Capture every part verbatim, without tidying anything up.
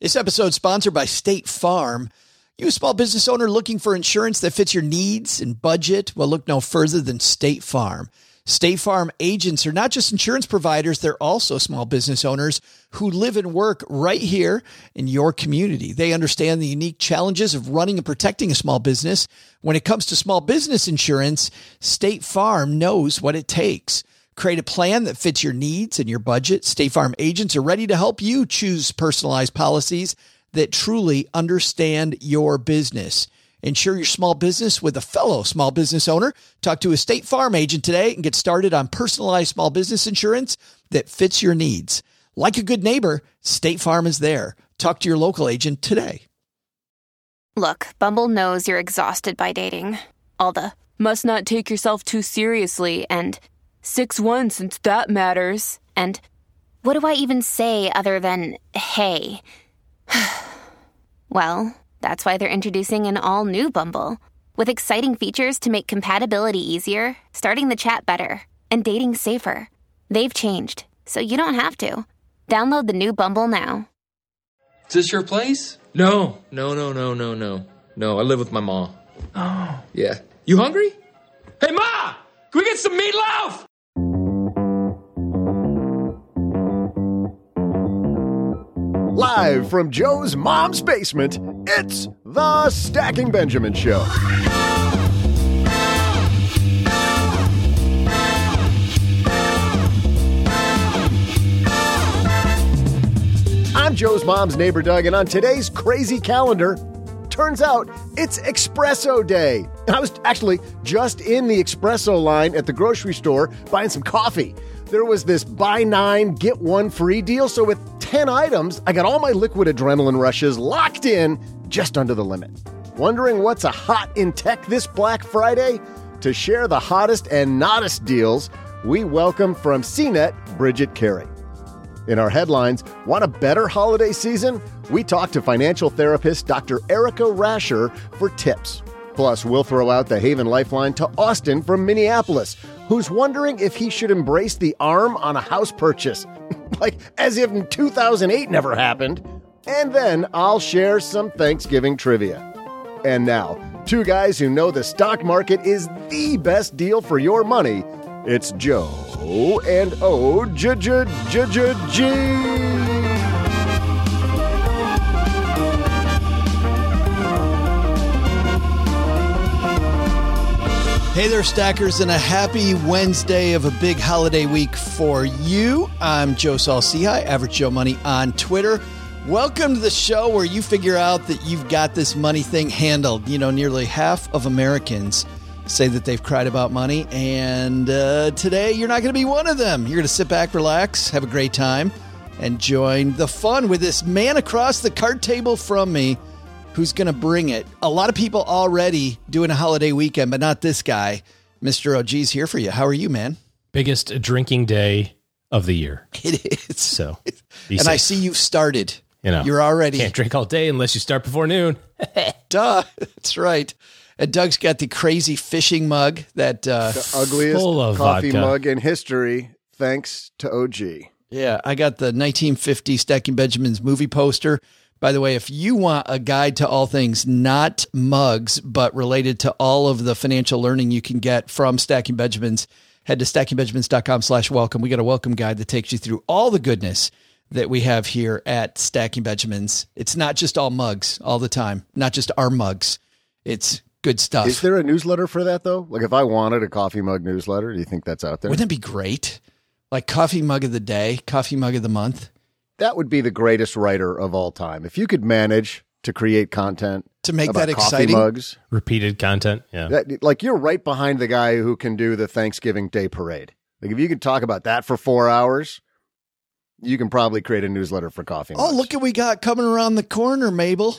This episode is sponsored by State Farm. You a small business owner looking for insurance that fits your needs and budget? Well, look no further than State Farm. State Farm agents are not just insurance providers, they're also small business owners who live and work right here in your community. They understand the unique challenges of running and protecting a small business. When it comes to small business insurance, State Farm knows what it takes. Create a plan that fits your needs and your budget. State Farm agents are ready to help you choose personalized policies that truly understand your business. Insure your small business with a fellow small business owner. Talk to a State Farm agent today and get started on personalized small business insurance that fits your needs. Like a good neighbor, State Farm is there. Talk to your local agent today. Look, Bumble knows you're exhausted by dating. All the must not take yourself too seriously and six one since that matters. And what do I even say other than, hey? Well, that's why they're introducing an all-new Bumble with exciting features to make compatibility easier, starting the chat better, and dating safer. They've changed, so you don't have to. Download the new Bumble now. Is this your place? No, no, no, no, no, no. No, I live with my mom. Oh. Yeah. You hungry? Hey, Ma! Can we get some meatloaf? Live from Joe's mom's basement, it's the Stacking Benjamin Show. I'm Joe's mom's neighbor, Doug, and on today's crazy calendar, turns out it's Espresso Day. And I was actually just in the espresso line at the grocery store buying some coffee. There was this buy nine, get one free deal. So with ten items, I got all my liquid adrenaline rushes locked in just under the limit. Wondering what's a hot in tech this Black Friday? To share the hottest and nottest deals, we welcome from C net, Bridget Carey. In our headlines, want a better holiday season? We talk to financial therapist Doctor Erica Rasher for tips. Plus, we'll throw out the Haven Lifeline to Austin from Minneapolis, who's wondering if he should embrace the arm on a house purchase. Like, as if in two thousand eight never happened. And then I'll share some Thanksgiving trivia. And now, two guys who know the stock market is the best deal for your money. It's Joe and O J J J J G. Hey there, stackers, and a happy Wednesday of a big holiday week for you. I'm Joe Saul-Sehy, Average Joe Money on Twitter. Welcome to the show where you figure out that you've got this money thing handled. You know, nearly half of Americans say that they've cried about money, and uh, today you're not going to be one of them. You're going to sit back, relax, have a great time, and join the fun with this man across the card table from me who's going to bring it. A lot of people already doing a holiday weekend, but not this guy. Mister O G's here for you. How are you, man? Biggest drinking day of the year. It is. So, and safe. I see you've started. You know, you're already can't drink all day unless you start before noon. Duh. That's right. And Doug's got the crazy fishing mug that uh, the ugliest coffee vodka. mug in history, thanks to O G. Yeah, I got the nineteen fifty Stacking Benjamins movie poster. By the way, if you want a guide to all things, not mugs, but related to all of the financial learning you can get from Stacking Benjamins, head to stackingbenjamins.com slash welcome. We got a welcome guide that takes you through all the goodness that we have here at Stacking Benjamins. It's not just all mugs all the time, not just our mugs. It's good stuff. Is there a newsletter for that, though? Like, if I wanted a coffee mug newsletter, do you think that's out there? Wouldn't that be great? Like coffee mug of the day, coffee mug of the month. That would be the greatest writer of all time. If you could manage to create content to make about that exciting, mugs, repeated content, yeah. That, like, you're right behind the guy who can do the Thanksgiving Day parade. Like, if you could talk about that for four hours, you can probably create a newsletter for coffee mugs. Oh, look what we got coming around the corner, Mabel.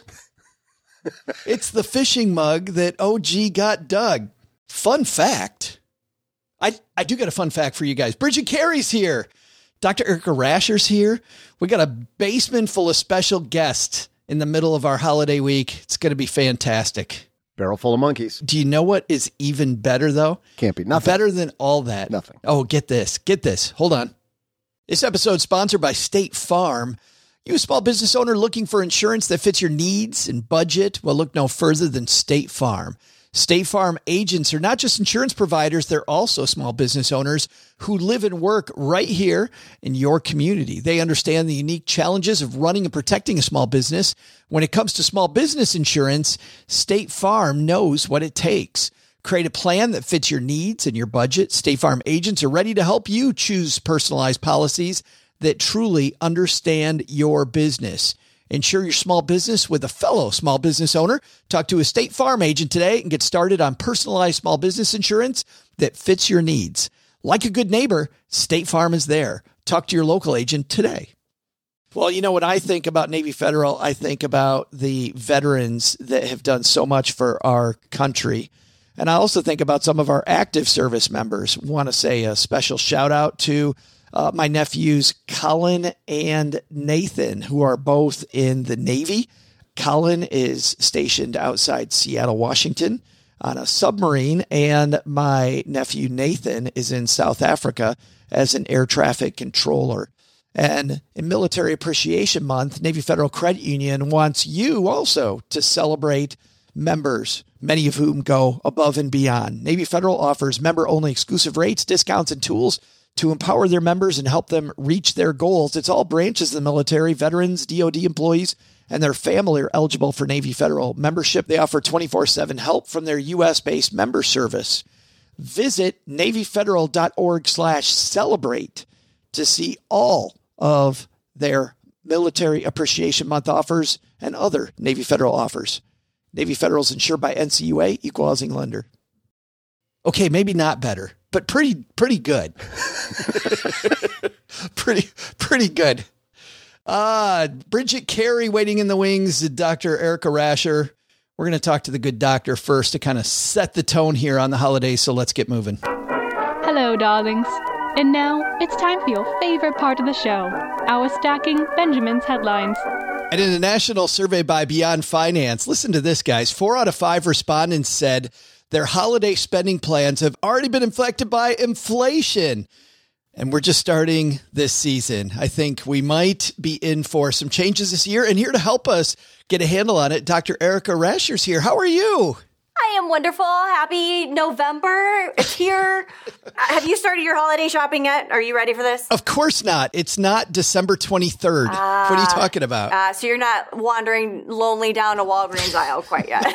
It's the fishing mug that O G got Doug. Fun fact. I, I do got a fun fact for you guys. Bridget Carey's here. Doctor Erica Rasher's here. We got a basement full of special guests in the middle of our holiday week. It's going to be fantastic. Barrel full of monkeys. Do you know what is even better, though? Can't be. Nothing. Better than all that. Nothing. Oh, get this. Get this. Hold on. This episode is sponsored by State Farm. You a small business owner looking for insurance that fits your needs and budget? Well, look no further than State Farm. State Farm agents are not just insurance providers, they're also small business owners who live and work right here in your community. They understand the unique challenges of running and protecting a small business. When it comes to small business insurance, State Farm knows what it takes. Create a plan that fits your needs and your budget. State Farm agents are ready to help you choose personalized policies that truly understand your business. Insure your small business with a fellow small business owner. Talk to a State Farm agent today and get started on personalized small business insurance that fits your needs. Like a good neighbor, State Farm is there. Talk to your local agent today. Well, you know, when I think about Navy Federal, I think about the veterans that have done so much for our country. And I also think about some of our active service members. I want to say a special shout out to Uh, my nephews, Colin and Nathan, who are both in the Navy. Colin is stationed outside Seattle, Washington on a submarine, and my nephew, Nathan, is in South Africa as an air traffic controller. And in Military Appreciation Month, Navy Federal Credit Union wants you also to celebrate members, many of whom go above and beyond. Navy Federal offers member-only exclusive rates, discounts, and tools to empower their members and help them reach their goals. It's all branches of the military. Veterans, D O D employees, and their family are eligible for Navy Federal membership. They offer twenty-four seven help from their U S-based member service. Visit NavyFederal.org slash celebrate to see all of their Military Appreciation Month offers and other Navy Federal offers. Navy Federal is insured by N C U A, Equal Housing Lender. Okay, maybe not better, but pretty, pretty good. pretty, pretty good. Uh, Bridget Carey waiting in the wings, Doctor Erica Rasher. We're going to talk to the good doctor first to kind of set the tone here on the holidays. So let's get moving. Hello, darlings. And now it's time for your favorite part of the show, our Stacking Benjamin's headlines. And in a national survey by Beyond Finance, listen to this, guys. Four out of five respondents said their holiday spending plans have already been affected by inflation. And we're just starting this season. I think we might be in for some changes this year. And here to help us get a handle on it, Doctor Erica Rasher's here. How are you? I am wonderful. Happy November. It's here. Have you started your holiday shopping yet? Are you ready for this? Of course not. It's not December twenty-third. Uh, what are you talking about? Uh, so you're not wandering lonely down a Walgreens aisle quite yet.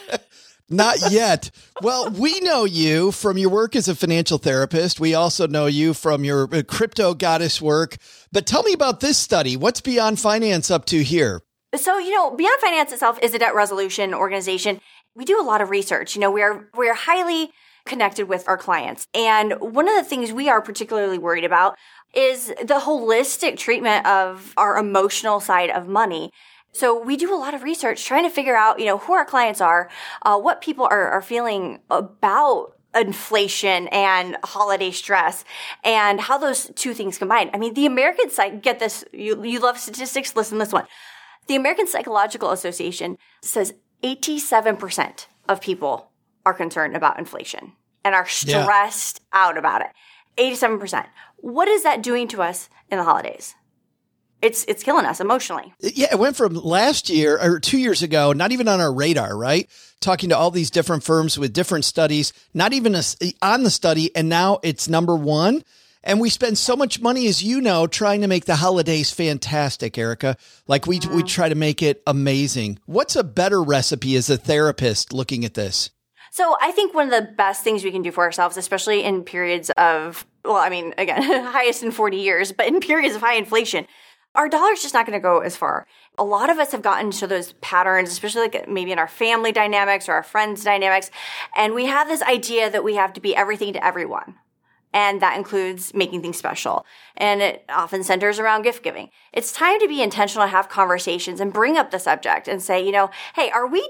Not yet. Well, we know you from your work as a financial therapist. We also know you from your crypto goddess work. But tell me about this study. What's Beyond Finance up to here? So, you know, Beyond Finance itself is a debt resolution organization. We do a lot of research. You know, we are we are highly connected with our clients. And one of the things we are particularly worried about is the holistic treatment of our emotional side of money. So we do a lot of research trying to figure out, you know, who our clients are, uh, what people are, are feeling about inflation and holiday stress, and how those two things combine. I mean, the American Psych, get this, you, you love statistics, listen to this one. The American Psychological Association says eighty-seven percent of people are concerned about inflation and are stressed yeah. out about it. eighty-seven percent. What is that doing to us in the holidays? It's it's killing us emotionally. Yeah, it went from last year or two years ago, not even on our radar, right? Talking to all these different firms with different studies, not even a, on the study, and now it's number one. And we spend so much money, as you know, trying to make the holidays fantastic, Erica. Like we we try to make it amazing. What's a better recipe as a therapist looking at this? So I think one of the best things we can do for ourselves, especially in periods of, well, I mean, again, highest in forty years, but in periods of high inflation, our dollar's just not going to go as far. A lot of us have gotten to those patterns, especially like maybe in our family dynamics or our friends dynamics. And we have this idea that we have to be everything to everyone. And that includes making things special. And it often centers around gift giving. It's time to be intentional, to have conversations and bring up the subject and say, you know, hey, are we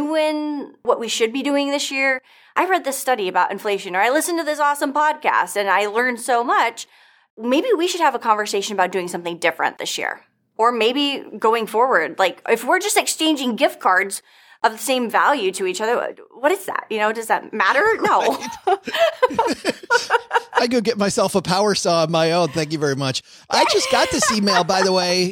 doing what we should be doing this year? I read this study about inflation, or I listened to this awesome podcast and I learned so much. Maybe we should have a conversation about doing something different this year. Or maybe going forward, like if we're just exchanging gift cards of the same value to each other, what is that? You know, does that matter? No. I go get myself a power saw of my own. Thank you very much. I just got this email, by the way.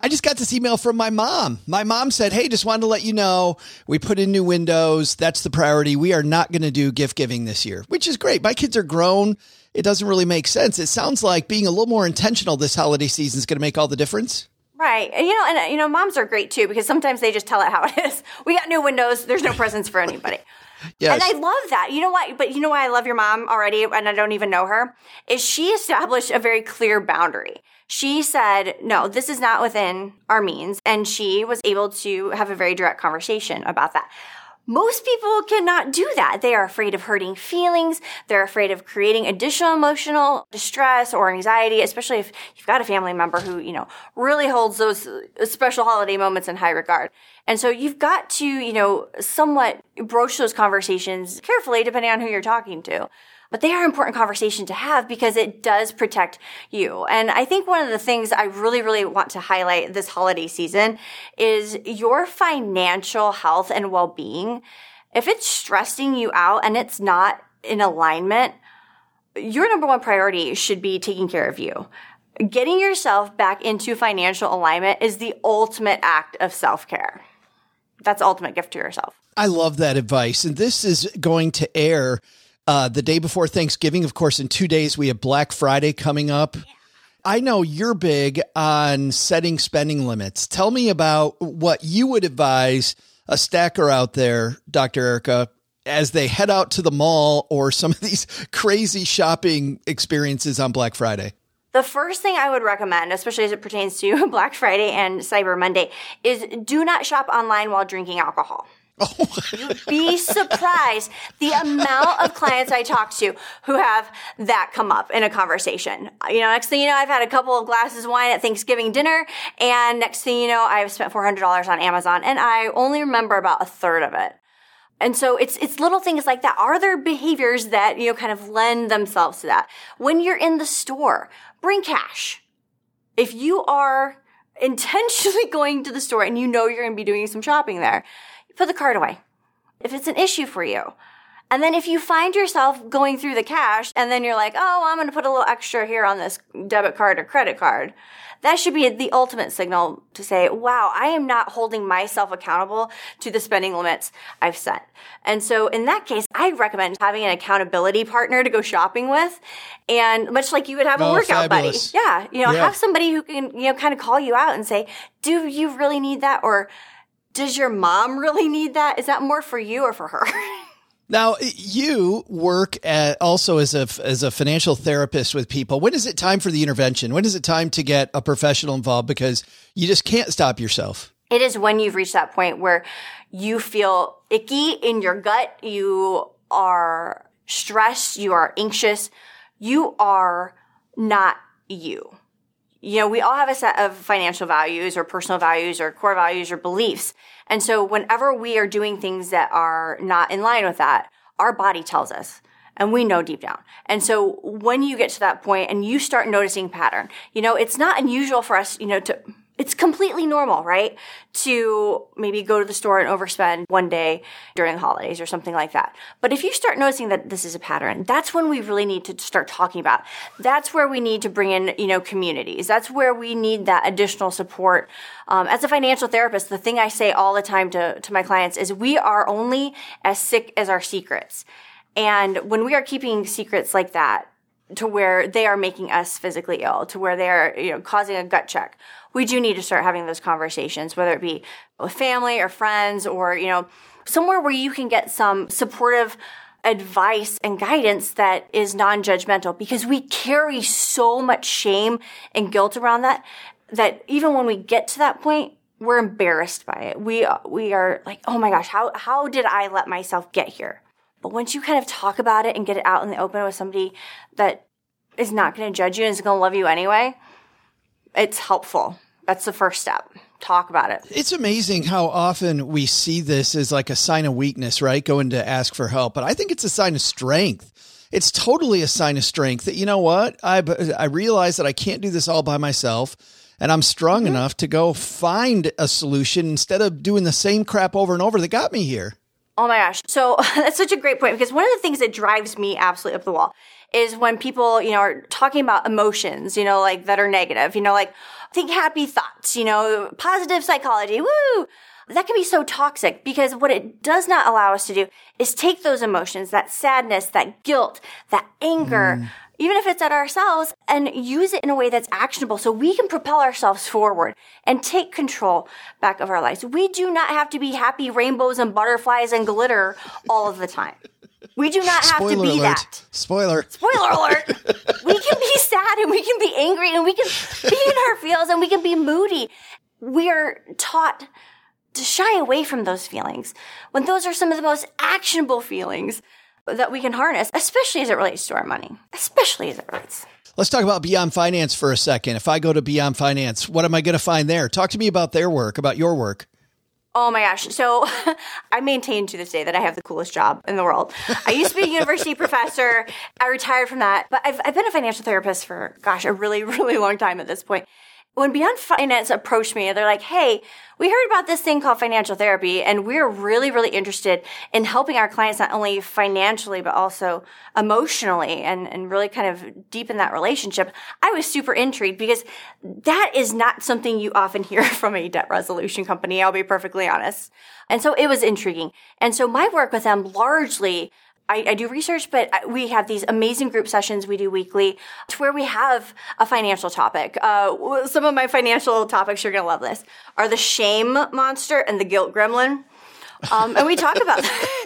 I just got this email from my mom. My mom said, hey, just wanted to let you know, we put in new windows. That's the priority. We are not going to do gift giving this year, which is great. My kids are grown. It doesn't really make sense. It sounds like being a little more intentional this holiday season is going to make all the difference. Right. And, you know, and, you know, moms are great too, because sometimes they just tell it how it is. We got new windows. There's no presents for anybody. Yes. And I love that. You know what? But you know why I love your mom already, and I don't even know her, is she established a very clear boundary. She said, no, this is not within our means. And she was able to have a very direct conversation about that. Most people cannot do that. They are afraid of hurting feelings. They're afraid of creating additional emotional distress or anxiety, especially if you've got a family member who, you know, really holds those special holiday moments in high regard. And so you've got to, you know, somewhat broach those conversations carefully, depending on who you're talking to. But they are important conversation to have because it does protect you. And I think one of the things I really, really want to highlight this holiday season is your financial health and well-being. If it's stressing you out and it's not in alignment, your number one priority should be taking care of you. Getting yourself back into financial alignment is the ultimate act of self-care. That's the ultimate gift to yourself. I love that advice. And this is going to air Uh, the day before Thanksgiving. Of course, in two days, we have Black Friday coming up. Yeah. I know you're big on setting spending limits. Tell me about what you would advise a stacker out there, Doctor Erica, as they head out to the mall or some of these crazy shopping experiences on Black Friday. The first thing I would recommend, especially as it pertains to Black Friday and Cyber Monday, is do not shop online while drinking alcohol. Oh. You'd be surprised the amount of clients I talk to who have that come up in a conversation. You know, next thing you know, I've had a couple of glasses of wine at Thanksgiving dinner, and next thing you know, I've spent four hundred dollars on Amazon, and I only remember about a third of it. And so it's it's little things like that. Are there behaviors that, you know, kind of lend themselves to that? When you're in the store, bring cash. If you are intentionally going to the store and you know you're going to be doing some shopping there, put the card away if it's an issue for you. And then if you find yourself going through the cash and then you're like, oh, I'm going to put a little extra here on this debit card or credit card, that should be the ultimate signal to say, wow, I am not holding myself accountable to the spending limits I've set. And so in that case, I recommend having an accountability partner to go shopping with. And much like you would have a oh, workout fabulous. buddy. Yeah. You know, yeah. have somebody who can, you know, kind of call you out and say, do you really need that? Or does your mom really need that? Is that more for you or for her? Now, you work at also as a as a financial therapist with people. When is it time for the intervention? When is it time to get a professional involved? Because you just can't stop yourself. It is when you've reached that point where you feel icky in your gut. You are stressed. You are anxious. You are not you. You know, we all have a set of financial values or personal values or core values or beliefs. And so whenever we are doing things that are not in line with that, our body tells us, and we know deep down. And so when you get to that point and you start noticing pattern, you know, it's not unusual for us, you know, to, it's completely normal, right? To maybe go to the store and overspend one day during the holidays or something like that. But if you start noticing that this is a pattern, that's when we really need to start talking about. That's where we need to bring in, you know, communities. That's where we need that additional support. Um, as a financial therapist, the thing I say all the time to, to my clients is we are only as sick as our secrets. And when we are keeping secrets like that, to where they are making us physically ill, to where they are, you know, causing a gut check, we do need to start having those conversations, whether it be with family or friends or, you know, somewhere where you can get some supportive advice and guidance that is non-judgmental, because we carry so much shame and guilt around that, that even when we get to that point, we're embarrassed by it. We, we are like, oh my gosh, how, how did I let myself get here? But once you kind of talk about it and get it out in the open with somebody that is not going to judge you and is going to love you anyway, it's helpful. That's the first step. Talk about it. It's amazing how often we see this as like a sign of weakness, right? Going to ask for help. But I think it's a sign of strength. It's totally a sign of strength that, you know what? I, I realize that I can't do this all by myself. And I'm strong mm-hmm. enough to go find a solution instead of doing the same crap over and over that got me here. Oh my gosh. So that's such a great point, because one of the things that drives me absolutely up the wall is when people, you know, are talking about emotions, you know, like that are negative, you know, like think happy thoughts, you know, positive psychology, woo! That can be so toxic because what it does not allow us to do is take those emotions, that sadness, that guilt, that anger, mm. even if it's at ourselves, and use it in a way that's actionable so we can propel ourselves forward and take control back of our lives. We do not have to be happy rainbows and butterflies and glitter all of the time. We do not have Spoiler to be alert. that. Spoiler. Spoiler alert. We can be sad and we can be angry and we can be in our feels and we can be moody. We are taught to shy away from those feelings when those are some of the most actionable feelings that we can harness, especially as it relates to our money, especially as it relates. Let's talk about Beyond Finance for a second. If I go to Beyond Finance, what am I going to find there? Talk to me about their work, about your work. Oh my gosh. So I maintain to this day that I have the coolest job in the world. I used to be a university professor. I retired from that, but I've, I've been a financial therapist for, gosh, a really, really long time at this point. When Beyond Finance approached me, they're like, hey, we heard about this thing called financial therapy, and we're really, really interested in helping our clients not only financially, but also emotionally and, and really kind of deepen that relationship. I was super intrigued because that is not something you often hear from a debt resolution company, I'll be perfectly honest. And so it was intriguing. And so my work with them largely I, I do research, but we have these amazing group sessions we do weekly to where we have a financial topic. Uh, some of my financial topics, you're going to love this, are the shame monster and the guilt gremlin. Um, and we talk about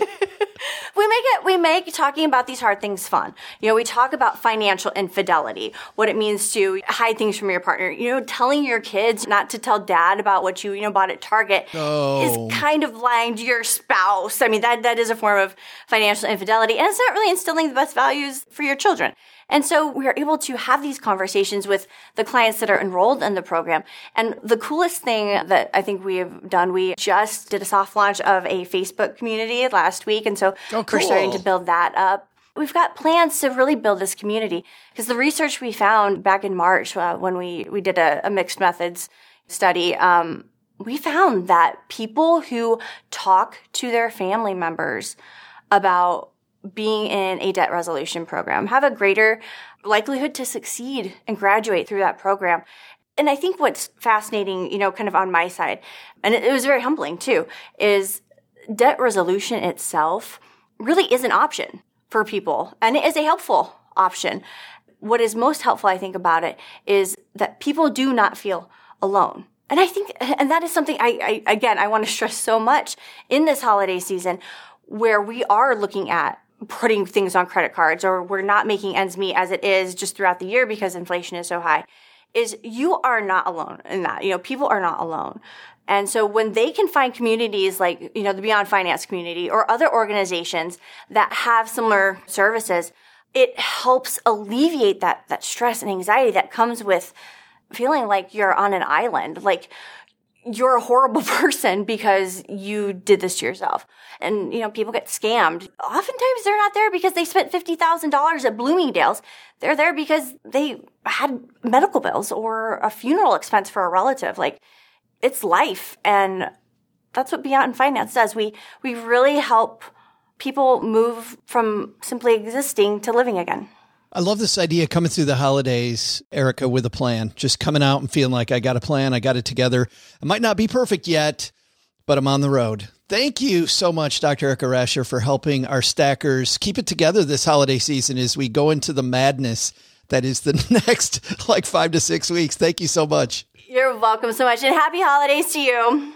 we make it, we make talking about these hard things fun. You know, we talk about financial infidelity, what it means to hide things from your partner. You know, telling your kids not to tell dad about what you, you know, bought at Target oh. is kind of lying to your spouse. I mean, that, that is a form of financial infidelity, and it's not really instilling the best values for your children. And so we are able to have these conversations with the clients that are enrolled in the program. And the coolest thing that I think we have done, we just did a soft launch of a Facebook community last week. And so oh, cool. we're starting to build that up. We've got plans to really build this community because the research we found back in March uh, when we, we did a, a mixed methods study, um, we found that people who talk to their family members about being in a debt resolution program have a greater likelihood to succeed and graduate through that program. And I think what's fascinating, you know, kind of on my side, and it, it was very humbling too, is debt resolution itself really is an option for people, and it is a helpful option. What is most helpful, I think, about it is that people do not feel alone. And I think, and that is something I, I again, I want to stress so much in this holiday season where we are looking at putting things on credit cards or we're not making ends meet as it is just throughout the year because inflation is so high, is you are not alone in that. You know, people are not alone. And so when they can find communities like, you know, the Beyond Finance community or other organizations that have similar services, it helps alleviate that, that stress and anxiety that comes with feeling like you're on an island. Like, you're a horrible person because you did this to yourself. And, you know, people get scammed. Oftentimes they're not there because they spent fifty thousand dollars at Bloomingdale's. They're there because they had medical bills or a funeral expense for a relative. Like, it's life. And that's what Beyond Finance does. We, we really help people move from simply existing to living again. I love this idea coming through the holidays, Erica, with a plan, just coming out and feeling like I got a plan. I got it together. I might not be perfect yet, but I'm on the road. Thank you so much, Doctor Erica Rascher, for helping our stackers keep it together this holiday season as we go into the madness that is the next like five to six weeks. Thank you so much. You're welcome so much, and happy holidays to you.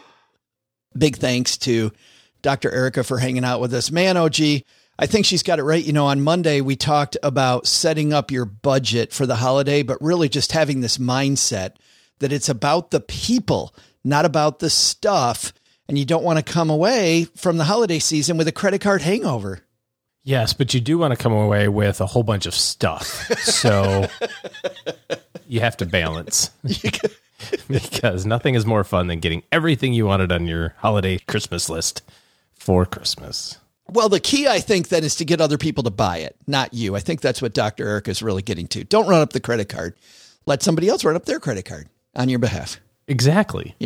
Big thanks to Doctor Erica for hanging out with us. Man, O G, I think she's got it right. You know, on Monday, we talked about setting up your budget for the holiday, but really just having this mindset that it's about the people, not about the stuff. And you don't want to come away from the holiday season with a credit card hangover. Yes, but you do want to come away with a whole bunch of stuff. So you have to balance. Because nothing is more fun than getting everything you wanted on your holiday Christmas list for Christmas. Well, the key, I think, then is to get other people to buy it, not you. I think that's what Doctor Erica is really getting to. Don't run up the credit card. Let somebody else run up their credit card on your behalf. Exactly. Yeah.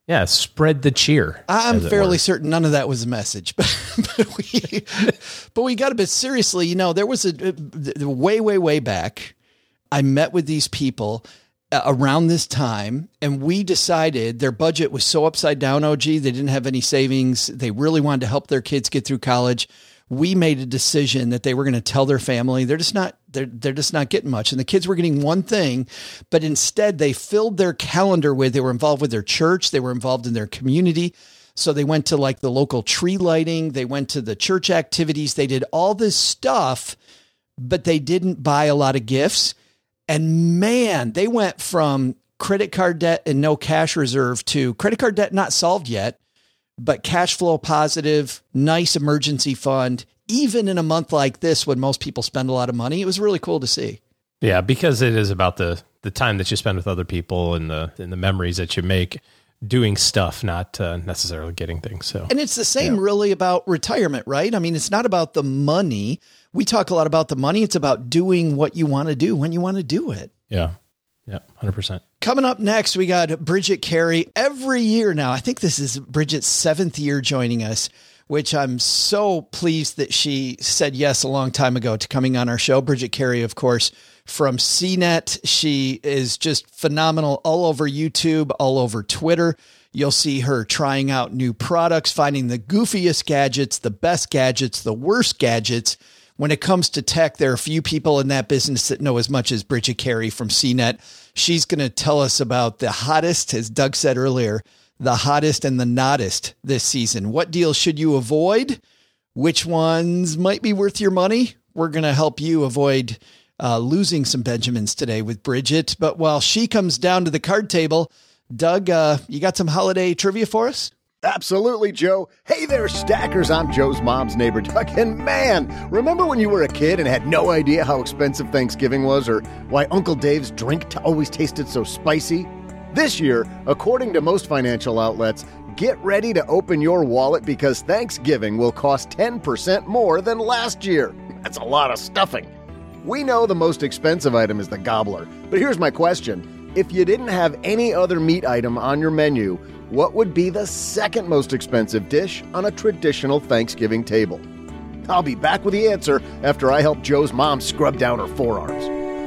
Yeah, spread the cheer. I'm fairly certain none of that was a message, but, but we but we got a bit seriously. You know, there was a, a way, way, way back. I met with these people uh, around this time, and we decided their budget was so upside down. O G, they didn't have any savings. They really wanted to help their kids get through college. We made a decision that they were going to tell their family they're just not they're they're just not getting much, and the kids were getting one thing, but instead they filled their calendar with they were involved with their church, they were involved in their community, so they went to like the local tree lighting, they went to the church activities, they did all this stuff, but they didn't buy a lot of gifts, and man, they went from credit card debt and no cash reserve to credit card debt not solved yet, but cash flow positive, nice emergency fund, even in a month like this when most people spend a lot of money. It was really cool to see. Yeah, because it is about the the time that you spend with other people and the and the memories that you make doing stuff, not uh, necessarily getting things. So, and it's the same yeah. really about retirement, right? I mean, it's not about the money. We talk a lot about the money. It's about doing what you want to do when you want to do it. Yeah. Yeah, one hundred percent. Coming up next, we got Bridget Carey. Every year now, I think this is Bridget's seventh year joining us, which I'm so pleased that she said yes a long time ago to coming on our show. Bridget Carey, of course, from C net. She is just phenomenal all over YouTube, all over Twitter. You'll see her trying out new products, finding the goofiest gadgets, the best gadgets, the worst gadgets. When it comes to tech, there are a few people in that business that know as much as Bridget Carey from C net. She's going to tell us about the hottest, as Doug said earlier, the hottest and the nottest this season. What deals should you avoid? Which ones might be worth your money? We're going to help you avoid uh, losing some Benjamins today with Bridget. But while she comes down to the card table, Doug, uh, you got some holiday trivia for us? Absolutely, Joe. Hey there, stackers. I'm Joe's mom's neighbor, Doug. And man, remember when you were a kid and had no idea how expensive Thanksgiving was or why Uncle Dave's drink t- always tasted so spicy? This year, according to most financial outlets, get ready to open your wallet because Thanksgiving will cost ten percent more than last year. That's a lot of stuffing. We know the most expensive item is the gobbler, but here's my question. If you didn't have any other meat item on your menu, what would be the second most expensive dish on a traditional Thanksgiving table? I'll be back with the answer after I help Joe's mom scrub down her forearms.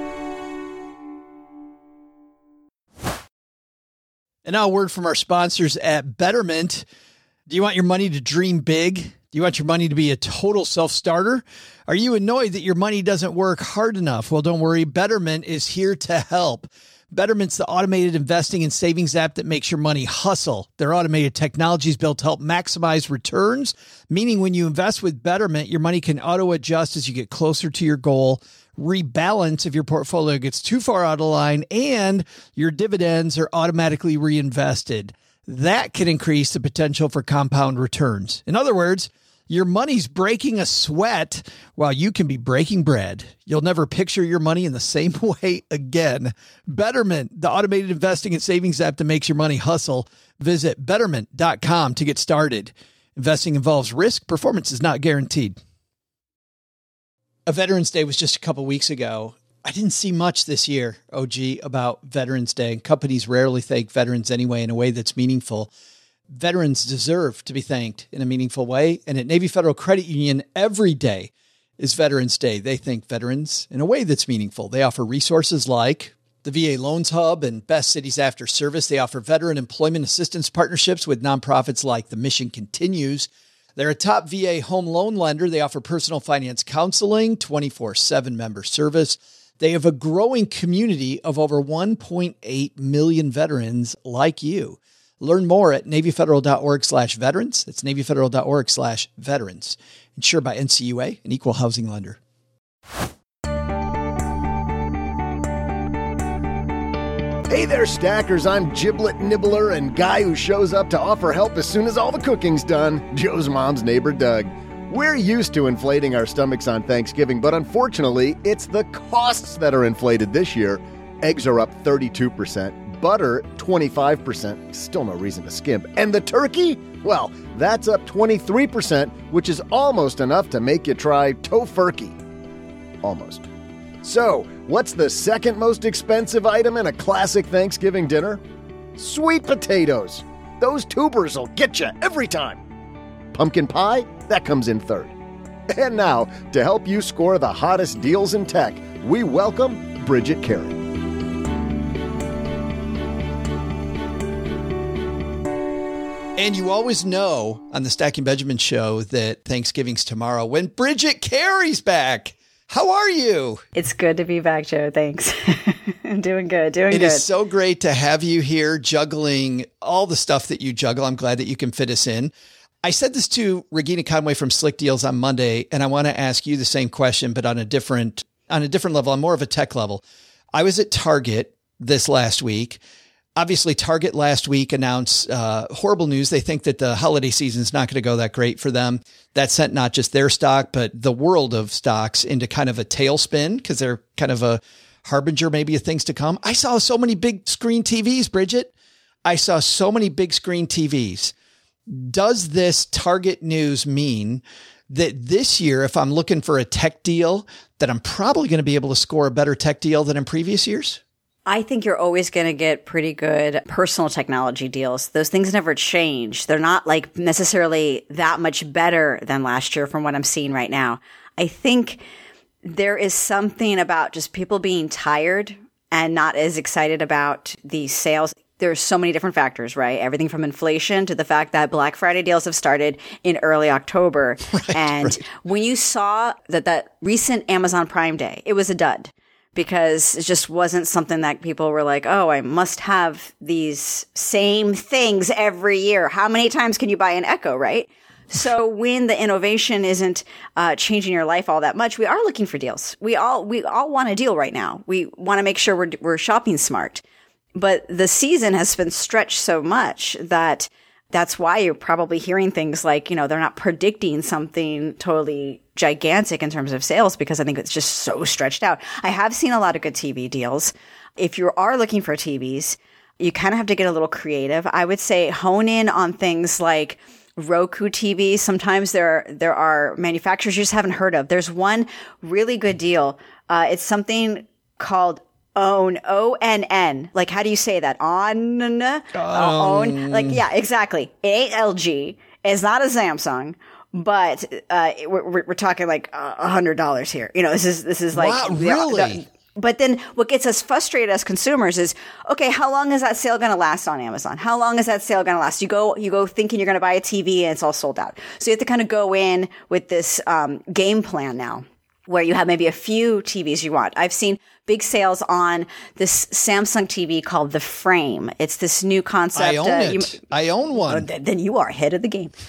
And now a word from our sponsors at Betterment. Do you want your money to dream big? Do you want your money to be a total self-starter? Are you annoyed that your money doesn't work hard enough? Well, don't worry. Betterment is here to help. Betterment's the automated investing and savings app that makes your money hustle. Their automated technology is built to help maximize returns, meaning when you invest with Betterment, your money can auto-adjust as you get closer to your goal, rebalance if your portfolio gets too far out of line, and your dividends are automatically reinvested. That can increase the potential for compound returns. In other words, your money's breaking a sweat while you can be breaking bread. You'll never picture your money in the same way again. Betterment, the automated investing and savings app that makes your money hustle. Visit betterment dot com to get started. Investing involves risk. Performance is not guaranteed. A Veterans Day was just a couple weeks ago. I didn't see much this year, O G, about Veterans Day. And companies rarely thank veterans anyway in a way that's meaningful. Veterans deserve to be thanked in a meaningful way. And at Navy Federal Credit Union, every day is Veterans Day. They thank veterans in a way that's meaningful. They offer resources like the V A Loans Hub and Best Cities After Service. They offer veteran employment assistance partnerships with nonprofits like The Mission Continues. They're a top V A home loan lender. They offer personal finance counseling, twenty-four seven member service. They have a growing community of over one point eight million veterans like you. Learn more at NavyFederal.org slash veterans. That's NavyFederal.org slash veterans. Insured by N C U A, an equal housing lender. Hey there, stackers. I'm Giblet Nibbler and guy who shows up to offer help as soon as all the cooking's done, Joe's mom's neighbor, Doug. We're used to inflating our stomachs on Thanksgiving, but unfortunately, it's the costs that are inflated this year. Eggs are up thirty-two percent. Butter, twenty-five percent, still no reason to skimp. And the turkey? Well, that's up twenty-three percent, which is almost enough to make you try tofurkey. Almost. So, what's the second most expensive item in a classic Thanksgiving dinner? Sweet potatoes. Those tubers will get you every time. Pumpkin pie, that comes in third. And now, to help you score the hottest deals in tech, we welcome Bridget Carey. And you always know on the Stacking Benjamin show that Thanksgiving's tomorrow when Bridget Carey's back. How are you? It's good to be back, Joe. Thanks. I'm doing good, doing it good. It is so great to have you here juggling all the stuff that you juggle. I'm glad that you can fit us in. I said this to Regina Conway from Slick Deals on Monday, and I want to ask you the same question, but on a different, on a different level, on more of a tech level. I was at Target this last week. Obviously, Target last week announced uh, horrible news. They think that the holiday season is not going to go that great for them. That sent not just their stock, but the world of stocks into kind of a tailspin because they're kind of a harbinger maybe of things to come. I saw so many big screen T Vs, Bridget. I saw so many big screen T Vs. Does this Target news mean that this year, if I'm looking for a tech deal, that I'm probably going to be able to score a better tech deal than in previous years? I think you're always going to get pretty good personal technology deals. Those things never change. They're not like necessarily that much better than last year from what I'm seeing right now. I think there is something about just people being tired and not as excited about the sales. There's so many different factors, right? Everything from inflation to the fact that Black Friday deals have started in early October. Right, and right. When you saw that that recent Amazon Prime Day, it was a dud. Because it just wasn't something that people were like, oh, I must have these same things every year. How many times can you buy an Echo, right? So when the innovation isn't uh, changing your life all that much, we are looking for deals. We all we all want a deal right now. We want to make sure we're we're shopping smart. But the season has been stretched so much that that's why you're probably hearing things like, you know, they're not predicting something totally gigantic in terms of sales because I think it's just so stretched out. I have seen a lot of good T V deals. If you are looking for T Vs, you kind of have to get a little creative. I would say hone in on things like Roku T V. Sometimes there, there are manufacturers you just haven't heard of. There's one really good deal. Uh, it's something called Own, O N N. Like, how do you say that? On, uh, own. Like, yeah, exactly. It ain't L G. It's not a Samsung. But uh, we're, we're talking like a hundred dollars here. You know, this is this is like wow, really. The, the, but then what gets us frustrated as consumers is, okay, how long is that sale going to last on Amazon? How long is that sale going to last? You go you go thinking you're going to buy a T V and it's all sold out. So you have to kind of go in with this um, game plan now, where you have maybe a few T Vs you want. I've seen big sales on this Samsung T V called the Frame. It's this new concept. I own uh, it. You, I own one. Then you are ahead of the game.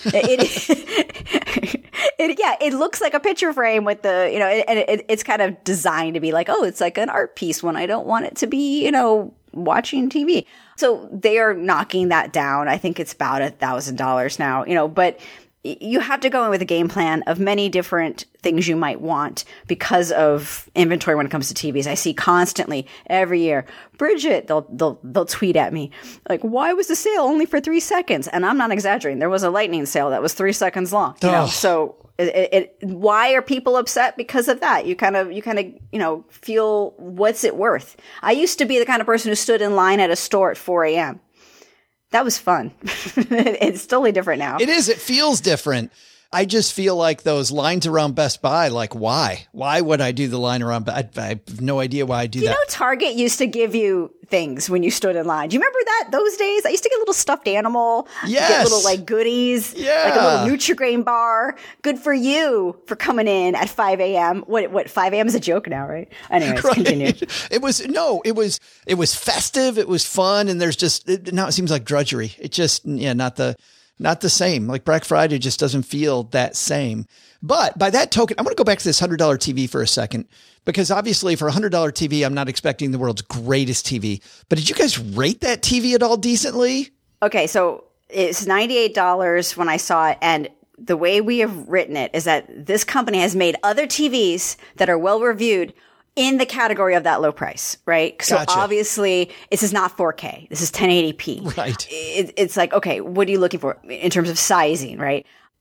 it, it, yeah, it looks like a picture frame with the, you know, and it, it, it's kind of designed to be like, oh, it's like an art piece when I don't want it to be, you know, watching T V. So they are knocking that down. I think it's about a thousand dollars now, you know, but you have to go in with a game plan of many different things you might want because of inventory when it comes to T Vs. I see constantly every year, Bridget, they'll, they'll, they'll tweet at me like, why was the sale only for three seconds? And I'm not exaggerating. There was a lightning sale that was three seconds long, you know? So it, it, it, why are people upset because of that? You kind of, you kind of, you know, feel what's it worth? I used to be the kind of person who stood in line at a store at four a.m. That was fun. It's totally different now. It is. It feels different. I just feel like those lines around Best Buy, like, why? Why would I do the line around? I, I have no idea why I do you that. You know, Target used to give you things when you stood in line. Do you remember that, those days? I used to get a little stuffed animal. Yes. Get little, like, goodies. Yeah. Like a little Nutri-Grain bar. Good for you for coming in at five a.m. What, what, five a.m. is a joke now, right? Anyways, right. Continue. It was, no, it was, it was festive. It was fun. And there's just, it, now it seems like drudgery. It just, yeah, not the... Not the same. Like Black Friday just doesn't feel that same. But by that token, I want to go back to this one hundred dollars T V for a second, because obviously for a one hundred dollars T V, I'm not expecting the world's greatest T V. But did you guys rate that T V at all decently? Okay, so it's ninety-eight dollars when I saw it. And the way we have written it is that this company has made other T Vs that are well reviewed in the category of that low price, right? So gotcha. Obviously, this is not four K. This is ten eighty p. Right. It, it's like, okay, what are you looking for in terms of sizing, right?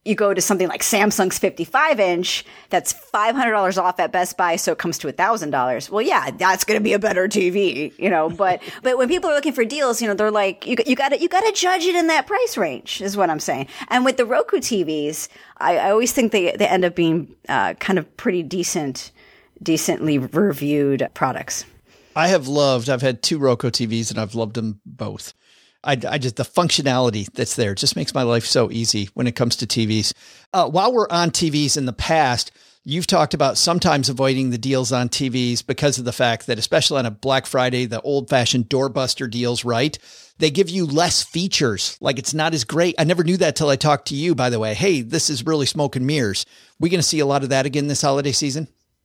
You go to something like Samsung's fifty-five inch, that's five hundred dollars off at Best Buy, so it comes to one thousand dollars. Well, yeah, that's going to be a better T V, you know, but but when people are looking for deals, you know, they're like, you, you got to you got to judge it in that price range, is what I'm saying. And with the Roku T Vs, I, I always think they, they end up being uh, kind of pretty decent, decently reviewed products. I have loved, I've had two Roku T Vs and I've loved them both. I, I just, the functionality that's there just makes my life so easy when it comes to T Vs. Uh, while we're on T Vs in the past, you've talked about sometimes avoiding the deals on T Vs because of the fact that, especially on a Black Friday, the old fashioned doorbuster deals, right? They give you less features. Like it's not as great. I never knew that till I talked to you, by the way. Hey, this is really smoke and mirrors. We going to see a lot of that again this holiday season?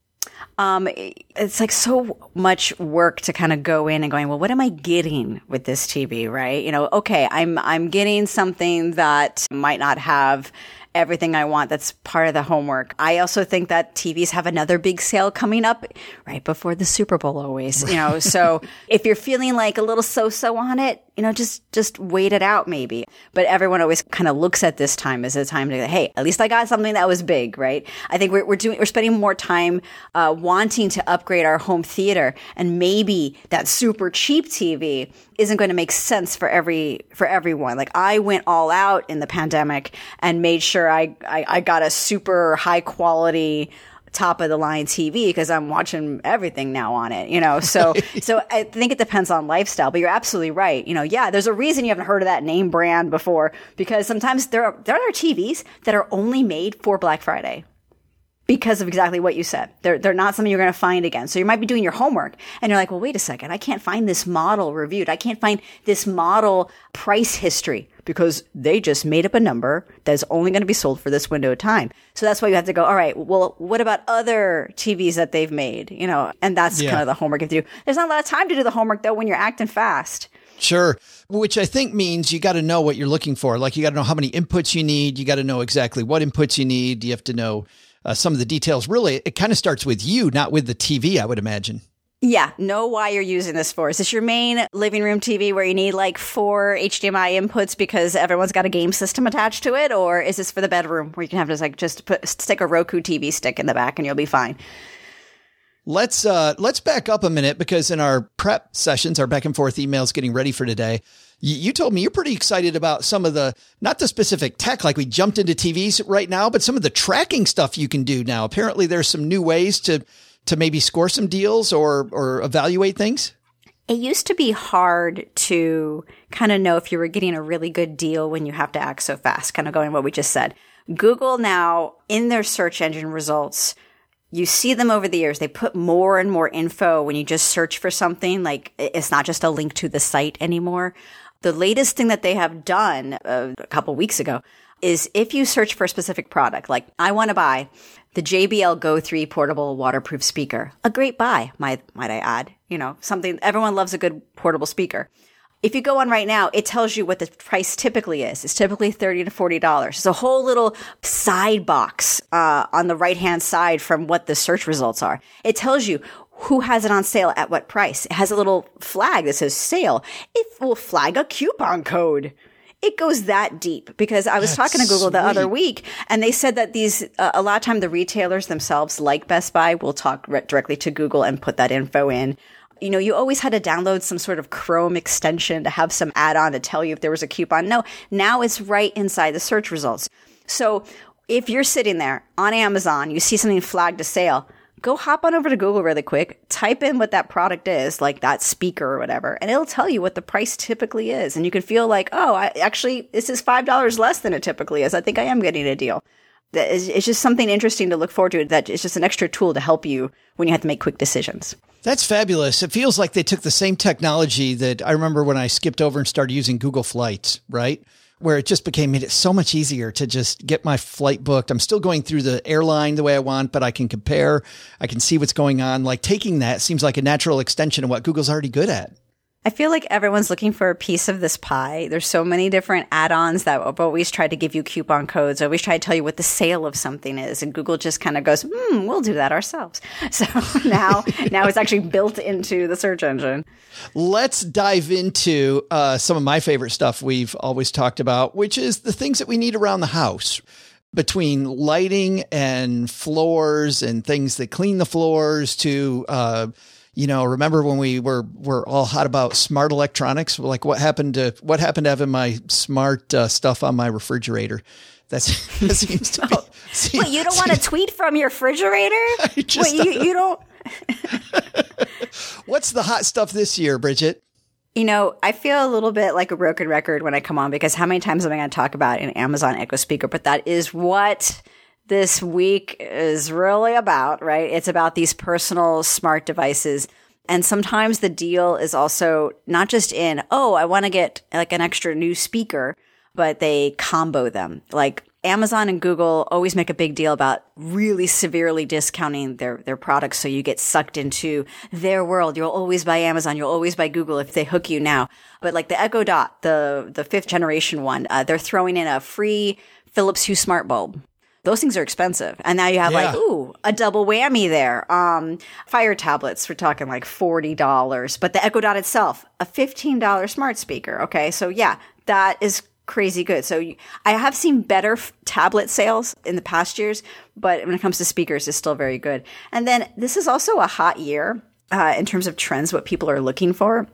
Um, it's like so much work to kind of go in and going, well, what am I getting with this T V, right? You know, okay, I'm, I'm getting something that might not have everything I want. That's part of the homework. I also think that T Vs have another big sale coming up right before the Super Bowl always, you know, so if you're feeling like a little so-so on it, you know, just, just wait it out maybe. But everyone always kind of looks at this time as a time to, hey, at least I got something that was big, right? I think we're, we're doing, we're spending more time, uh, wanting to upgrade our home theater, and maybe that super cheap T V isn't going to make sense for every, for everyone. Like I went all out in the pandemic and made sure I, I, I got a super high quality, top of the line T V because I'm watching everything now on it, you know? So, so I think it depends on lifestyle, but you're absolutely right. You know, yeah, there's a reason you haven't heard of that name brand before, because sometimes there are, there are T Vs that are only made for Black Friday because of exactly what you said. They're, they're not something you're going to find again. So you might be doing your homework and you're like, well, wait a second. I can't find this model reviewed. I can't find this model price history because they just made up a number that's only going to be sold for this window of time. So that's why you have to go, all right, well, what about other T Vs that they've made? You know, and that's yeah. kind of the homework you have to do. There's not a lot of time to do the homework though when you're acting fast. Sure. Which I think means you got to know what you're looking for. Like you got to know how many inputs you need. You got to know exactly what inputs you need. You have to know uh, some of the details. Really, it kind of starts with you, not with the T V, I would imagine. Yeah, know why you're using this for. Is this your main living room T V where you need like four H D M I inputs because everyone's got a game system attached to it? Or is this for the bedroom where you can have just like just put stick a Roku T V stick in the back and you'll be fine? Let's uh, let's back up a minute, because in our prep sessions, our back and forth emails getting ready for today, you, you told me you're pretty excited about some of the, not the specific tech, like we jumped into T Vs right now, but some of the tracking stuff you can do now. Apparently there's some new ways to to maybe score some deals or or evaluate things. It used to be hard to kind of know if you were getting a really good deal when you have to act so fast, kind of going what we just said. Google now, in their search engine results, you see them over the years. They put more and more info when you just search for something. Like it's not just a link to the site anymore. The latest thing that they have done uh, a couple weeks ago is if you search for a specific product, like I want to buy the J B L Go three portable waterproof speaker, a great buy, might, might I add, you know, something everyone loves, a good portable speaker. If you go on right now, it tells you what the price typically is. It's typically thirty to forty dollars. It's a whole little side box uh, on the right-hand side from what the search results are. It tells you who has it on sale at what price. It has a little flag that says sale. It will flag a coupon code. It goes that deep, because I was That's talking to Google the sweet. other week, and they said that these, uh, a lot of time the retailers themselves, like Best Buy, will talk re- directly to Google and put that info in. You know, you always had to download some sort of Chrome extension to have some add-on to tell you if there was a coupon. No, now it's right inside the search results. So if you're sitting there on Amazon, you see something flagged to sale, go hop on over to Google really quick, type in what that product is, like that speaker or whatever, and it'll tell you what the price typically is. And you can feel like, oh, I actually, this is five dollars less than it typically is. I think I am getting a deal. It's just something interesting to look forward to. That it's just an extra tool to help you when you have to make quick decisions. That's fabulous. It feels like they took the same technology that I remember when I skipped over and started using Google Flights, right? Where it just became, made it so much easier to just get my flight booked. I'm still going through the airline the way I want, but I can compare. I can see what's going on. Like taking that seems like a natural extension of what Google's already good at. I feel like everyone's looking for a piece of this pie. There's so many different add-ons that have always tried to give you coupon codes, always try to tell you what the sale of something is. And Google just kind of goes, hmm, we'll do that ourselves. So now, now it's actually built into the search engine. Let's dive into uh, some of my favorite stuff we've always talked about, which is the things that we need around the house. between lighting and floors and things that clean the floors to, uh, you know, remember when we were, were all hot about smart electronics? Like what happened to, what happened to having my smart uh, stuff on my refrigerator? That's, that seems to be. Seems, Wait, you don't want to tweet from your refrigerator? Wait, you, you don't. What's the hot stuff this year, Bridget? You know, I feel a little bit like a broken record when I come on because how many times am I going to talk about an Amazon Echo speaker? But that is what this week is really about, right? It's about these personal smart devices. And sometimes the deal is also not just in, oh, I want to get like an extra new speaker, but they combo them. Like Amazon and Google always make a big deal about really severely discounting their, their products. So you get sucked into their world. You'll always buy Amazon. You'll always buy Google if they hook you now. But like the Echo Dot, the, the fifth generation one, uh, they're throwing in a free Philips Hue smart bulb. Those things are expensive. And now you have yeah. like, ooh, a double whammy there. Um, Fire tablets, we're talking like forty dollars. But the Echo Dot itself, a fifteen dollars smart speaker. Okay. So yeah, that is crazy good. So you, I have seen better f- tablet sales in the past years, but when it comes to speakers, it's still very good. And then this is also a hot year uh, in terms of trends, what people are looking for.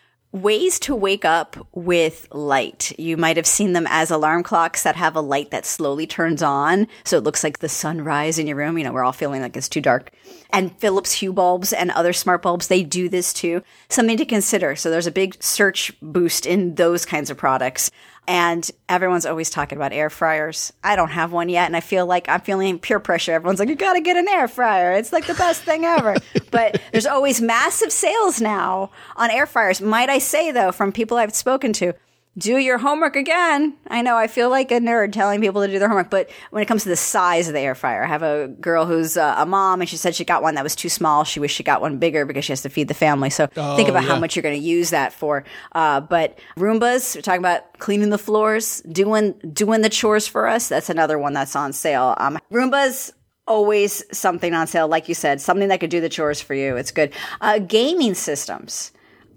Ways to wake up with light. You might have seen them as alarm clocks that have a light that slowly turns on. So it looks like the sunrise in your room. You know, we're all feeling like it's too dark. And Philips Hue bulbs and other smart bulbs, they do this too. Something to consider. So there's a big search boost in those kinds of products. And everyone's always talking about air fryers. I don't have one yet. And I feel like I'm feeling peer pressure. Everyone's like, you got to get an air fryer. It's like the best thing ever. But there's always massive sales now on air fryers. Might I say, though, from people I've spoken to, do your homework again. I know I feel like a nerd telling people to do their homework, but when it comes to the size of the air fryer, I have a girl who's uh, a mom and she said she got one that was too small. She wished she got one bigger because she has to feed the family. So oh, think about yeah. how much you're going to use that for. Uh, but Roombas, we're talking about cleaning the floors, doing, doing the chores for us. That's another one that's on sale. Um, Roombas, always something on sale. Like you said, something that could do the chores for you. It's good. Uh, gaming systems.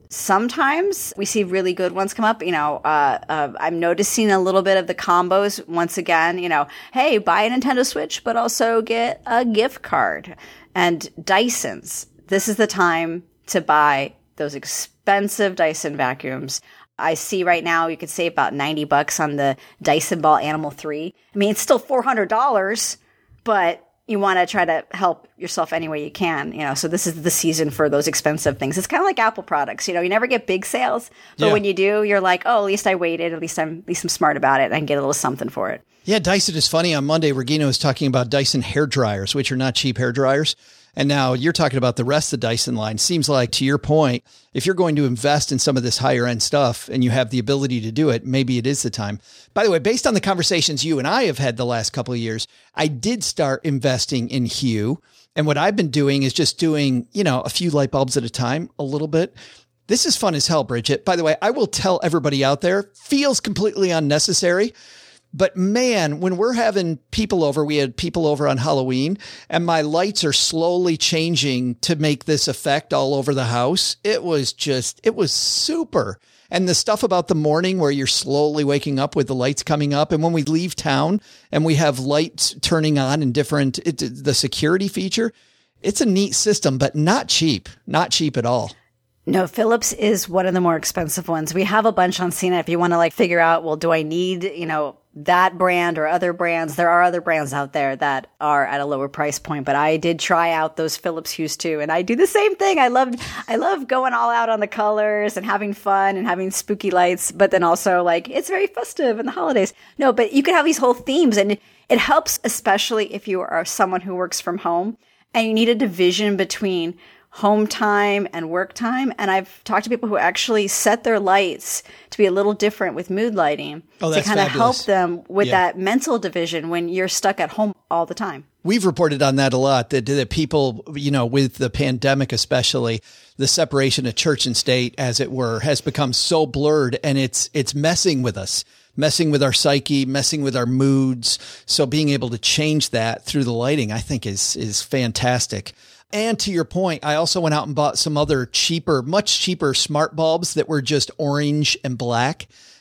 Sometimes we see really good ones come up. You know, uh, uh, I'm noticing a little bit of the combos once again. You know, hey, buy a Nintendo Switch, but also get a gift card. And Dysons. This is the time to buy those expensive Dyson vacuums. I see right now you could save about ninety bucks on the Dyson Ball Animal three. I mean, it's still four hundred dollars, but you want to try to help yourself any way you can, you know, so this is the season for those expensive things. It's kind of like Apple products, you know, you never get big sales, but yeah. when you do, you're like, oh, at least I waited, at least I'm, at least I'm smart about it and I can get a little something for it. Yeah. Dyson is funny. On Monday, Regina was talking about Dyson hair dryers, which are not cheap hair dryers. And now you're talking about the rest of the Dyson line. Seems like, to your point, if you're going to invest in some of this higher end stuff and you have the ability to do it, maybe it is the time. By the way, based on the conversations you and I have had the last couple of years, I did start investing in Hue. And what I've been doing is just doing, you know, a few light bulbs at a time, a little bit. This is fun as hell, Bridget. By the way, I will tell everybody out there, feels completely unnecessary. But man, when we're having people over, we had people over on Halloween and my lights are slowly changing to make this effect all over the house. It was just, it was super. And the stuff about the morning where you're slowly waking up with the lights coming up. And when we leave town and we have lights turning on in different, it, the security feature, it's a neat system, but not cheap, not cheap at all. No, Philips is one of the more expensive ones. We have a bunch on C N E T. If you want to like figure out, well, do I need, you know, that brand or other brands? There are other brands out there that are at a lower price point, but I did try out those Philips Hues too. And I do the same thing. I loved, I love going all out on the colors and having fun and having spooky lights, but then also like it's very festive in the holidays. No, but you can have these whole themes and it, it helps, especially if you are someone who works from home and you need a division between home time and work time. And I've talked to people who actually set their lights to be a little different with mood lighting oh, to kind of help them with yeah. that mental division when you're stuck at home all the time. We've reported on that a lot, that, that people, you know, with the pandemic, especially the separation of church and state, as it were, has become so blurred and it's, it's messing with us. Messing with our psyche, messing with our moods. So being able to change that through the lighting, I think is, is fantastic. And to your point, I also went out and bought some other cheaper, much cheaper smart bulbs that were just orange and black.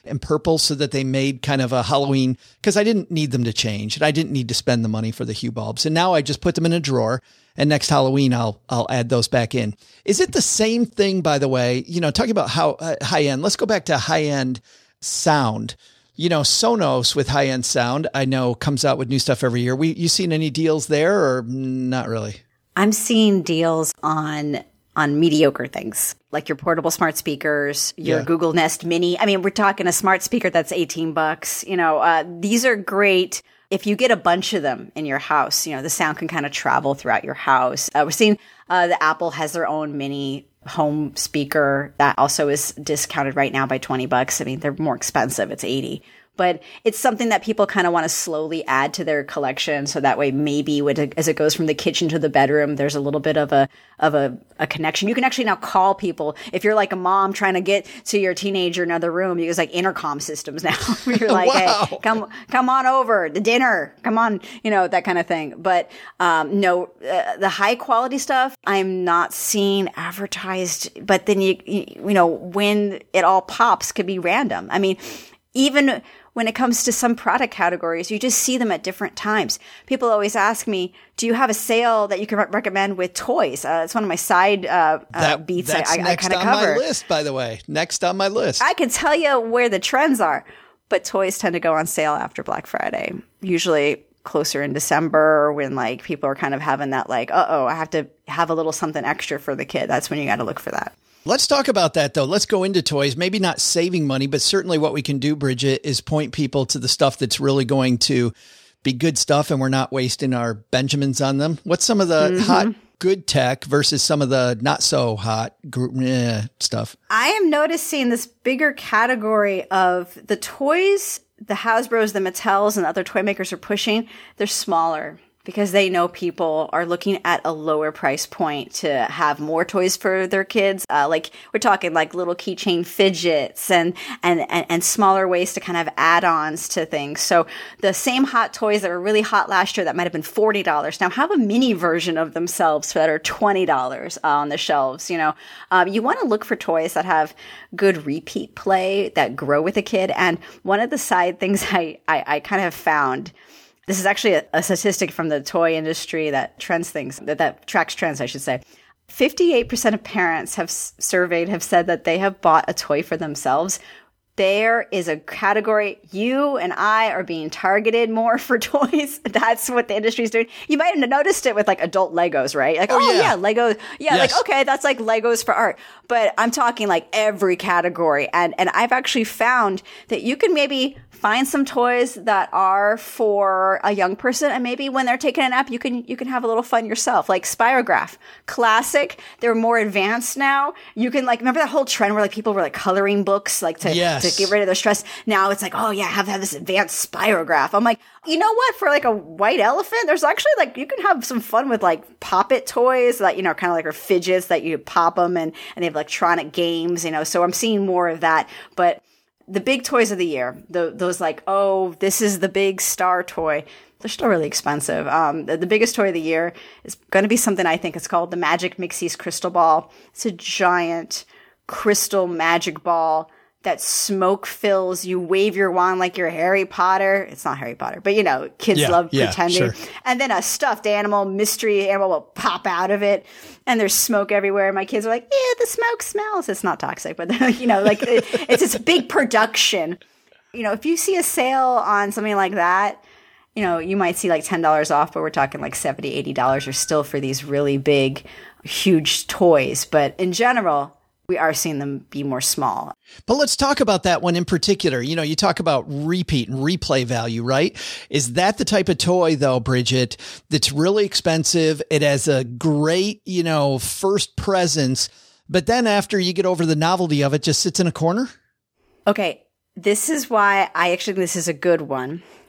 and purple so that they made kind of a Halloween, because I didn't need them to change and I didn't need to spend the money for the Hue bulbs. And now I just put them in a drawer, and next Halloween I'll I'll add those back in. Is it the same thing, by the way? You know, talking about how uh, high end, let's go back to high end sound. You know, Sonos with high end sound, I know comes out with new stuff every year. We you seen any deals there or not really? I'm seeing deals on on mediocre things like your portable smart speakers, your Yeah. Google Nest Mini. I mean, we're talking a smart speaker that's eighteen bucks. You know, uh, these are great. If you get a bunch of them in your house, you know, the sound can kind of travel throughout your house. Uh, we're seeing uh, the Apple has their own mini home speaker that also is discounted right now by twenty bucks. I mean, they're more expensive. It's eighty. But it's something that people kind of want to slowly add to their collection. So that way, maybe when it, as it goes from the kitchen to the bedroom, there's a little bit of a, of a, a connection. You can actually now call people. If you're like a mom trying to get to your teenager in another room, you use like intercom systems now. You're like, Wow. hey, come, come on over the dinner. Come on, you know, that kind of thing. But, um, no, uh, the high quality stuff I'm not seeing advertised, but then you, you, you know, when it all pops could be random. I mean, even when it comes to some product categories, you just see them at different times. People always ask me, do you have a sale that you can re- recommend with toys? Uh, it's one of my side uh, uh, That, beats that's I, I, I next kind of on cover. my list, by the way. Next on my list. I can tell you where the trends are, but toys tend to go on sale after Black Friday, usually closer in December when like people are kind of having that like, uh-oh, I have to have a little something extra for the kid. That's when you got to look for that. Let's talk about that, though. Let's go into toys. Maybe not saving money, but certainly what we can do, Bridget, is point people to the stuff that's really going to be good stuff and we're not wasting our Benjamins on them. What's some of the mm-hmm. hot, good tech versus some of the not so hot eh, stuff? I am noticing this bigger category of the toys the Hasbros, the Mattels, and other toy makers are pushing. They're smaller, because they know people are looking at a lower price point to have more toys for their kids. Uh, like we're talking like little keychain fidgets and, and, and, and smaller ways to kind of add-ons to things. So the same hot toys that were really hot last year that might have been forty dollars now have a mini version of themselves that are twenty dollars uh, on the shelves. You know, um, you want to look for toys that have good repeat play, that grow with a kid. And one of the side things I, I, I kind of found, this is actually a, a statistic from the toy industry that trends things, that, that tracks trends, I should say. fifty-eight percent of parents have s- surveyed have said that they have bought a toy for themselves. There is a category, you and I are being targeted more for toys. That's what the industry is doing. You might have noticed it with like adult Legos, right? Like, oh, oh yeah. yeah, Lego. Yeah, yes. Like, okay, that's like Legos for art. But I'm talking like every category. And, and I've actually found that you can maybe find some toys that are for a young person, and maybe when they're taking a nap, you can you can have a little fun yourself. Like Spirograph, classic. They're more advanced now. You can like remember that whole trend where like people were like coloring books, like to, yes. to get rid of their stress. Now it's like, oh yeah, have have this advanced Spirograph. I'm like, you know what? For like a white elephant, there's actually like you can have some fun with like Pop-It toys that you know kind of like are fidgets that you pop them and and they have electronic games. You know, so I'm seeing more of that, but. The big toys of the year, the, those like, oh, this is the big star toy. They're still really expensive. Um, the, the biggest toy of the year is going to be something I think it's called the Magic Mixies Crystal Ball. It's a giant crystal magic ball that smoke fills. You wave your wand like you're Harry Potter. It's not Harry Potter, but you know, kids yeah, love yeah, pretending. Sure. And then a stuffed animal, mystery animal will pop out of it. And there's smoke everywhere. My kids are like, yeah, the smoke smells. It's not toxic, but you know, like it, it's this big production. You know, if you see a sale on something like that, you know, you might see like ten dollars off, but we're talking like seventy dollars, eighty dollars or still for these really big, huge toys. But in general, we are seeing them be more small. But let's talk about that one in particular. You know, you talk about repeat and replay value, right? Is that the type of toy, though, Bridget, that's really expensive? It has a great, you know, first presence, but then after you get over the novelty of it, just sits in a corner? Okay, this is why I actually think this is a good one.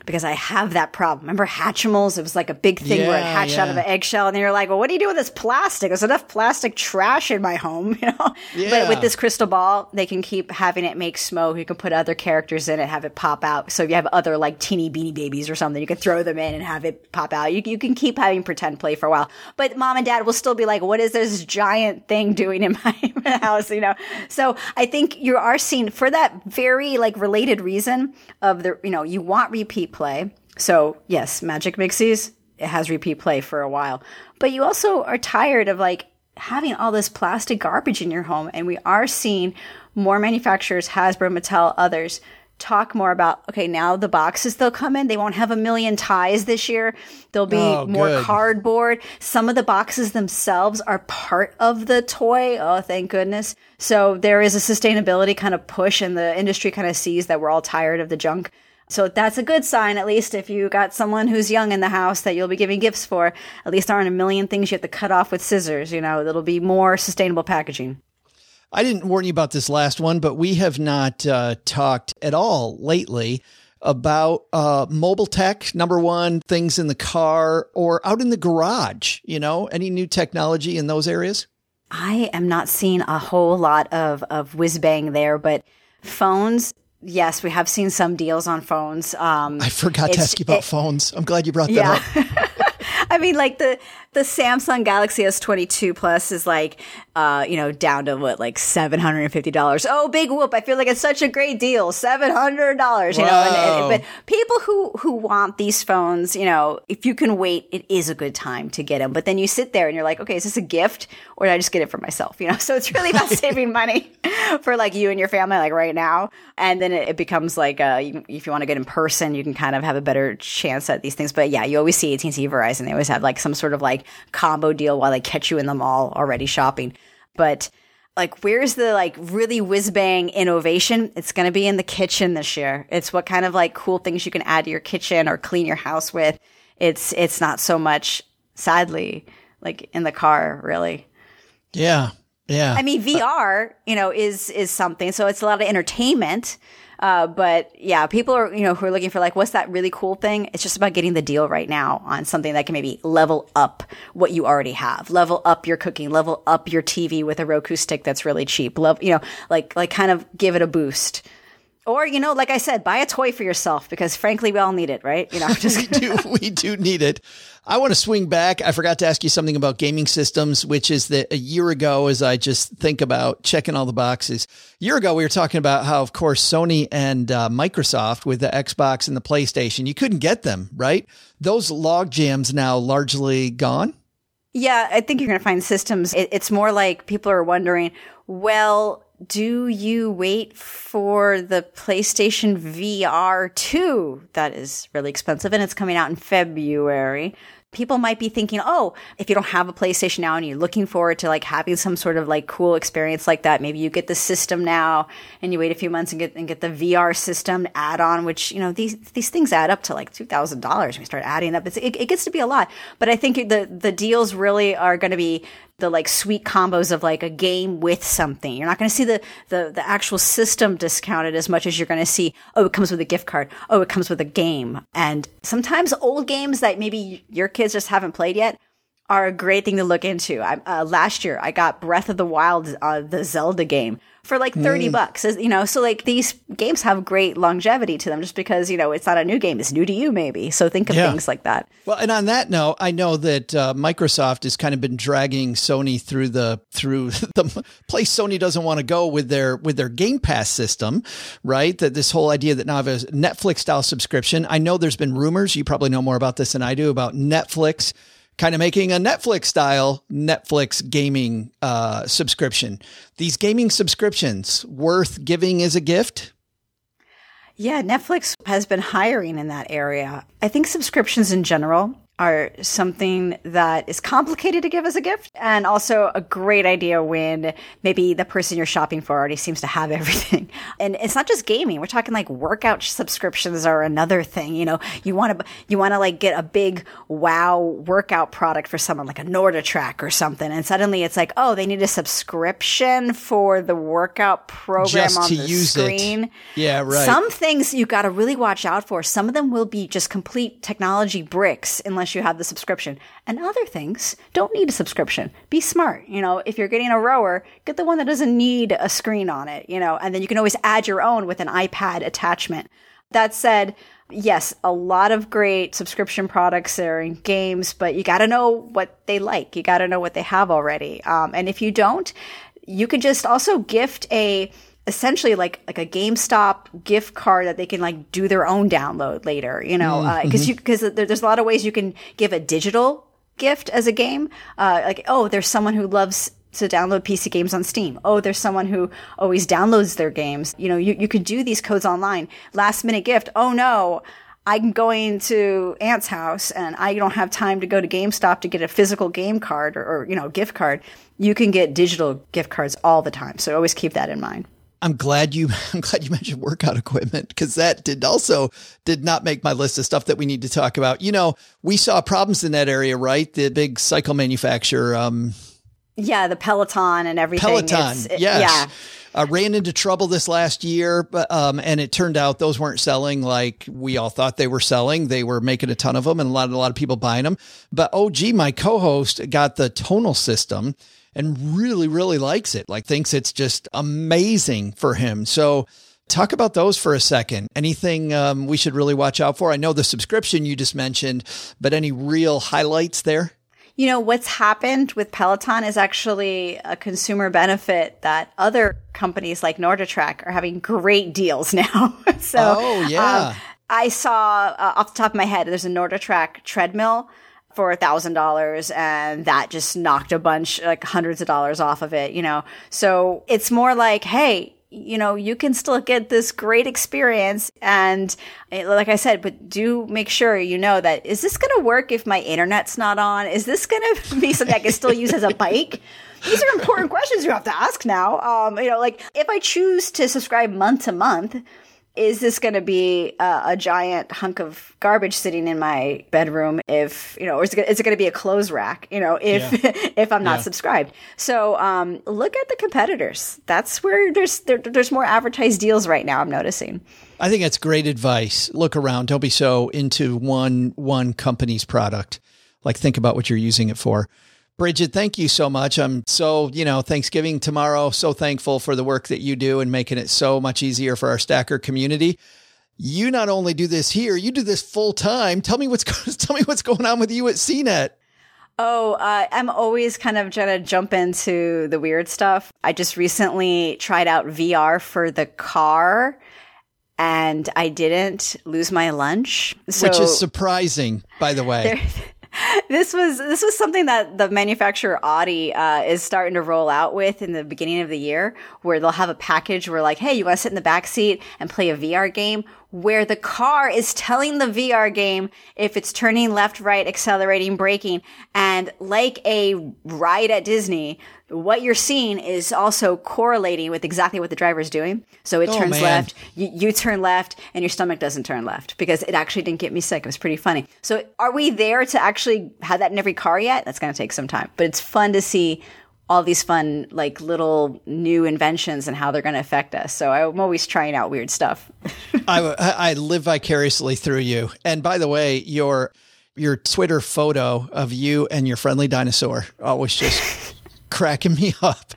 because I have that problem. Remember Hatchimals? It was like a big thing Yeah, where it hatched yeah. out of an eggshell, and you're like, well, what do you do with this plastic? There's enough plastic trash in my home, you know? Yeah. But with this crystal ball, they can keep having it make smoke. You can put other characters in it, have it pop out. So if you have other like teeny beanie babies or something, you can throw them in and have it pop out. You, you can keep having pretend play for a while. But mom and dad will still be like, what is this giant thing doing in my house, you know? So I think you are seeing, for that very like related reason of the, you know, you want repeat play. So yes, Magic Mixies, it has repeat play for a while, but you also are tired of like having all this plastic garbage in your home. And we are seeing more manufacturers, Hasbro, Mattel, others, talk more about, okay, now the boxes they'll come in, they won't have a million ties this year. There'll be Oh, more good. cardboard. Some of the boxes themselves are part of the toy. Oh, thank goodness. So there is a sustainability kind of push, and the industry kind of sees that we're all tired of the junk. So that's a good sign, at least if you got someone who's young in the house that you'll be giving gifts for. At least there aren't a million things you have to cut off with scissors. You know, it'll be more sustainable packaging. I didn't warn you about this last one, but we have not uh, talked at all lately about uh, mobile tech, number one, things in the car or out in the garage. You know, any new technology in those areas? I am not seeing a whole lot of, of whiz bang there, but phones, yes, we have seen some deals on phones. Um, I forgot to it's- ask you about it- phones. I'm glad you brought that Yeah. up. I mean, like the, the Samsung Galaxy S twenty-two Plus is like, uh, you know, down to what, like seven hundred fifty dollars. Oh, big whoop. I feel like it's such a great deal. seven hundred dollars, you know, and, Wow. and, but people who, who want these phones, you know, if you can wait, it is a good time to get them. But then you sit there and you're like, okay, is this a gift or did I just get it for myself? You know, so it's really about saving money for like you and your family, like right now. And then it, it becomes like, uh, you, if you want to get in person, you can kind of have a better chance at these things. But yeah, you always see A T and T, Verizon, they always have like some sort of like combo deal while they catch you in the mall already shopping. But like, where's the like really whiz bang innovation? It's going to be in the kitchen this year. It's what kind of like cool things you can add to your kitchen or clean your house with. It's, it's not so much, sadly, like in the car, really. Yeah. Yeah. I mean, V R, you know, is, is something. So it's a lot of entertainment. Uh, but yeah, people are, you know, who are looking for like, what's that really cool thing? It's just about getting the deal right now on something that can maybe level up what you already have, level up your cooking, level up your T V with a Roku stick that's really cheap, level, you know, like, like kind of give it a boost. Or, you know, like I said, buy a toy for yourself because frankly, we all need it, right? You know, just we do, we do need it. I want to swing back. I forgot to ask you something about gaming systems, which is that a year ago, as I just think about checking all the boxes, a year ago, we were talking about how, of course, Sony and uh, Microsoft with the Xbox and the PlayStation, you couldn't get them, right? Those log jams now largely gone. Yeah, I think you're going to find systems. It, it's more like people are wondering, well, do you wait for the PlayStation V R two? That is really expensive and it's coming out in February. People might be thinking, oh, if you don't have a PlayStation now and you're looking forward to like having some sort of like cool experience like that, maybe you get the system now and you wait a few months and get and get the V R system add on, which, you know, these these things add up to like two thousand dollars when we start adding up. It's, it, it gets to be a lot. But I think the the deals really are going to be the like sweet combos of like a game with something. You're not going to see the, the, the actual system discounted as much as you're going to see, oh, it comes with a gift card. Oh, it comes with a game. And sometimes old games that maybe your kids just haven't played yet are a great thing to look into. I, uh, last year, I got Breath of the Wild, uh, the Zelda game, for like thirty mm. bucks. You know, so like these games have great longevity to them just because, you know, it's not a new game. It's new to you maybe. So think of yeah. things like that. Well, and on that note, I know that uh, Microsoft has kind of been dragging Sony through the through the place Sony doesn't want to go with their with their Game Pass system, right? That this whole idea that now have a Netflix style subscription. I know there's been rumors. You probably know more about this than I do about Netflix kind of making a Netflix style Netflix gaming uh, subscription. These gaming subscriptions worth giving as a gift? Yeah, Netflix has been hiring in that area. I think subscriptions in general are something that is complicated to give as a gift, and also a great idea when maybe the person you're shopping for already seems to have everything. And it's not just gaming. We're talking like workout subscriptions are another thing. You know, you want to you want to like get a big wow workout product for someone like a NordicTrack or something, and suddenly it's like, oh, they need a subscription for the workout program just on to the use screen. It. Yeah, right. Some things you got to really watch out for. Some of them will be just complete technology bricks unless you have the subscription. And other things don't need a subscription. Be smart. You know, if you're getting a rower, get the one that doesn't need a screen on it, you know, and then you can always add your own with an iPad attachment. That said, yes, a lot of great subscription products are in games, but you got to know what they like. You got to know what they have already. Um, and if you don't, you can just also gift a essentially like like a GameStop gift card that they can like do their own download later, you know, because mm-hmm. uh, you because there's a lot of ways you can give a digital gift as a game. Uh, like, oh, there's someone who loves to download P C games on Steam. Oh, there's someone who always downloads their games. You know, you, you could do these codes online. Last minute gift. Oh no, I'm going to Aunt's house and I don't have time to go to GameStop to get a physical game card or, or you know, gift card. You can get digital gift cards all the time. So always keep that in mind. I'm glad you I'm glad you mentioned workout equipment, because that did also did not make my list of stuff that we need to talk about. You know, we saw problems in that area, right? The big cycle manufacturer. Um, yeah, the Peloton and everything. Peloton, it, yes. Yeah. Uh, ran into trouble this last year, but, um, and it turned out those weren't selling like we all thought they were selling. They were making a ton of them and a lot, a lot of people buying them. But O G, my co-host, got the tonal system and really, really likes it. Like thinks it's just amazing for him. So talk about those for a second. Anything um, we should really watch out for? I know the subscription you just mentioned, but any real highlights there? You know, what's happened with Peloton is actually a consumer benefit that other companies like NordicTrack are having great deals now. so oh, yeah. Um, I saw uh, off the top of my head, there's a NordicTrack treadmill for a thousand dollars, and that just knocked a bunch, like hundreds of dollars off of it, you know? So it's more like, hey, you know, you can still get this great experience. And like I said, but do make sure you know that, is this going to work if my internet's not on? Is this going to be something I can still use as a bike? These are important questions you have to ask now. Um, you know, like if I choose to subscribe month to month, is this going to be a, a giant hunk of garbage sitting in my bedroom if, you know, or is it, is it going to be a clothes rack, you know, if, yeah. if I'm not yeah. subscribed? So, um, look at the competitors. That's where there's, there, there's more advertised deals right now, I'm noticing. I think that's great advice. Look around. Don't be so into one, one company's product. Like think about what you're using it for. Bridget, thank you so much. I'm so, you know, Thanksgiving tomorrow, so thankful for the work that you do and making it so much easier for our Stacker community. You not only do this here, you do this full time. Tell me what's tell me what's going on with you at C net. Oh, uh, I'm always kind of trying to jump into the weird stuff. I just recently tried out V R for the car, and I didn't lose my lunch. So Which is surprising, by the way. There, This was this was something that the manufacturer Audi uh, is starting to roll out with in the beginning of the year, where they'll have a package where like, hey, you want to sit in the back seat and play a V R game, where the car is telling the V R game if it's turning left, right, accelerating, braking, and like a ride at Disney, what you're seeing is also correlating with exactly what the driver's doing. So it oh, turns man. left, you, you turn left, and your stomach doesn't turn left, because it actually didn't get me sick. It was pretty funny. So are we there to actually have that in every car yet? That's going to take some time. But it's fun to see all these fun, like little new inventions and how they're going to affect us. So I'm always trying out weird stuff. I, I live vicariously through you. And by the way, your your Twitter photo of you and your friendly dinosaur always just cracking me up.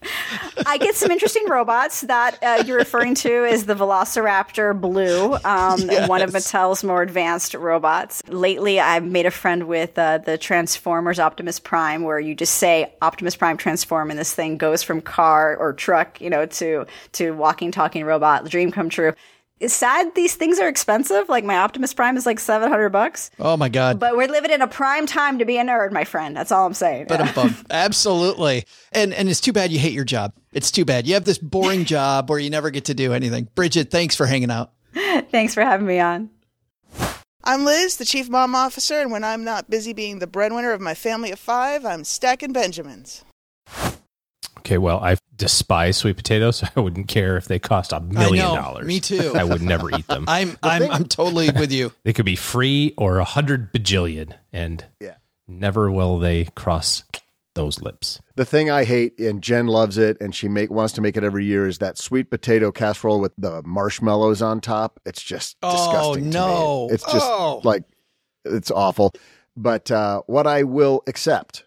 I get some interesting robots. That uh, you're referring to is the Velociraptor Blue, um, yes. one of Mattel's more advanced robots. Lately, I've made a friend with uh, the Transformers Optimus Prime, where you just say Optimus Prime transform, and this thing goes from car or truck, you know, to to walking, talking robot. The dream come true. It's sad these things are expensive. Like my Optimus Prime is like seven hundred bucks. Oh my God. But we're living in a prime time to be a nerd, my friend. That's all I'm saying. But yeah. Absolutely. And and it's too bad you hate your job. It's too bad. You have this boring job where you never get to do anything. Bridget, thanks for hanging out. Thanks for having me on. I'm Liz, the Chief Mom Officer, and when I'm not busy being the breadwinner of my family of five, I'm stacking Benjamins. Okay, well, I despise sweet potatoes. So I wouldn't care if they cost a million I know, dollars. Me too. I would never eat them. I'm I'm I'm totally with you. They could be free or a hundred bajillion, and yeah. never will they cross those lips. The thing I hate, and Jen loves it, and she make wants to make it every year, is that sweet potato casserole with the marshmallows on top. It's just Oh, disgusting. no. To me. It's just Oh. like, it's awful. But uh, what I will accept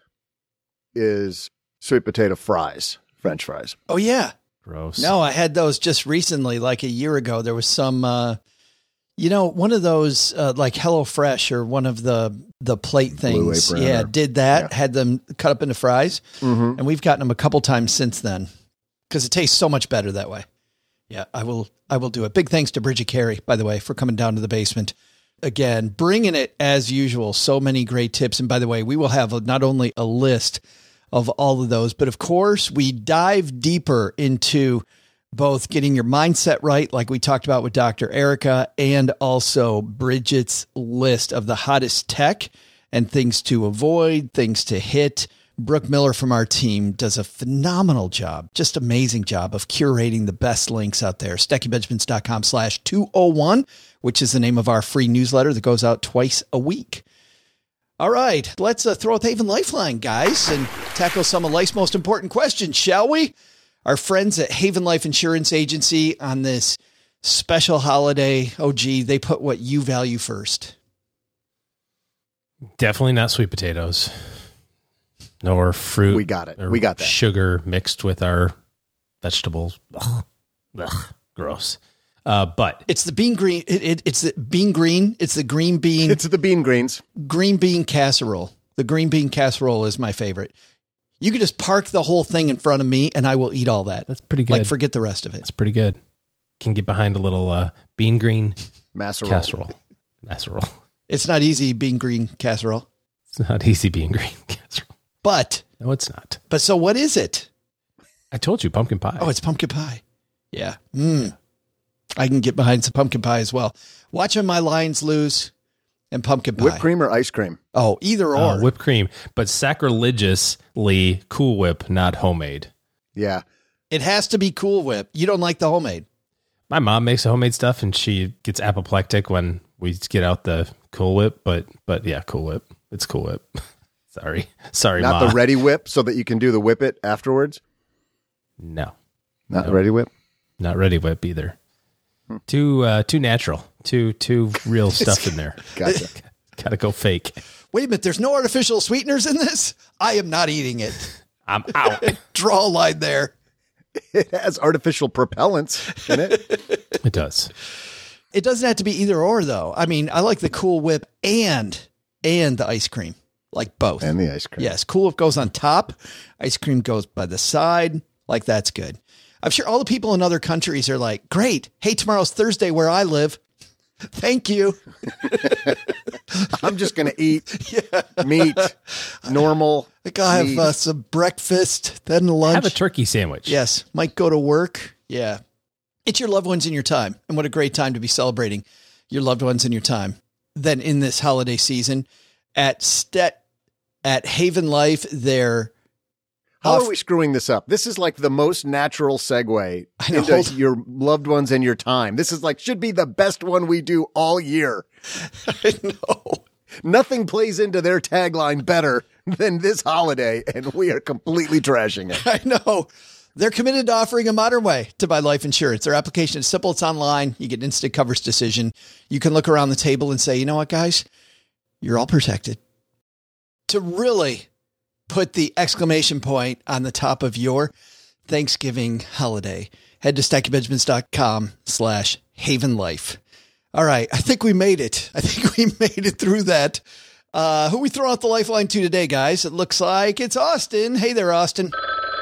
is sweet potato fries, French fries. Oh, yeah. Gross. No, I had those just recently, like a year ago. There was some, uh, you know, one of those uh, like HelloFresh or one of the the plate Blue things. Apron Yeah, or- did that, yeah. had them cut up into fries. Mm-hmm. And we've gotten them a couple times since then because it tastes so much better that way. Yeah, I will. I will do it. Big thanks to Bridget Carey, by the way, for coming down to the basement again, bringing it as usual. So many great tips. And by the way, we will have a, not only a list of all of those, but of course we dive deeper into both getting your mindset right, like we talked about with Doctor Erica, and also Bridget's list of the hottest tech and things to avoid, things to hit. Brooke Miller from our team does a phenomenal job, just amazing job of curating the best links out there. StackingBenjamins.com slash 201, which is the name of our free newsletter that goes out twice a week. All right, let's uh, throw out the Haven Lifeline, guys, and tackle some of life's most important questions, shall we? Our friends at Haven Life Insurance Agency on this special holiday, oh, gee, they put what you value first. Definitely not sweet potatoes. Nor fruit. We got it. or We got that. Sugar mixed with our vegetables. Ugh. Ugh. Gross. Uh, but It's the bean green. It, it, it's the bean green. It's the green bean. It's the bean greens. green bean casserole. The green bean casserole is my favorite. You could just park the whole thing in front of me and I will eat all that. that's pretty good. Like, forget the rest of it. That's pretty good. Can get behind a little uh, bean green Masserole. casserole. Casserole. It's not easy being green casserole, It's not easy being green casserole. but, No, it's not. but so what is it? I told you, pumpkin pie. Oh, it's pumpkin pie. Yeah. Mm. I can get behind some pumpkin pie as well. Watching my Lions lose and pumpkin pie. Whipped cream or ice cream? Oh, either or. Uh, whipped cream, but sacrilegiously Cool Whip, not homemade. Yeah. It has to be Cool Whip. You don't like the homemade. My mom makes the homemade stuff, and she gets apoplectic when we get out the Cool Whip. But but yeah, Cool Whip. It's Cool Whip. Sorry, sorry, Not Ma. the ready whip so that you can do the whip it afterwards? No, Not No. the ready whip? not ready whip either. Too uh, too natural. Too too real stuff in there. Gotcha. Gotta go fake. Wait a minute. There's no artificial sweeteners in this. I am not eating it. I'm out. Draw a line there. It has artificial propellants in it. It does. It doesn't have to be either or though. I mean, I like the Cool Whip and, and the ice cream, like both. And the ice cream. Yes. Cool Whip goes on top. Ice cream goes by the side. Like, that's good. I'm sure all the people in other countries are like, great. Hey, tomorrow's Thursday where I live. Thank you. I'm just going to eat meat, normal. I gotta meat. have uh, some breakfast, then lunch. Have a turkey sandwich. Yes. Might go to work. Yeah. It's your loved ones in your time. And what a great time to be celebrating your loved ones in your time. Then in this holiday season at Stet, at Haven Life, they're How off- are we screwing this up? This is like the most natural segue I know. into your loved ones and your time. This is like, should be the best one we do all year. I know. Nothing plays into their tagline better than this holiday, and we are completely trashing it. I know. They're committed to offering a modern way to buy life insurance. Their application is simple. It's online. You get instant coverage decision. You can look around the table and say, you know what, guys? You're all protected. To really put the exclamation point on the top of your Thanksgiving holiday, head to stackingbenjamins.com slash Haven Life. All right. I think we made it. I think we made it through that. Uh, who we throw out the lifeline to today, guys? It looks like it's Austin. Hey there, Austin.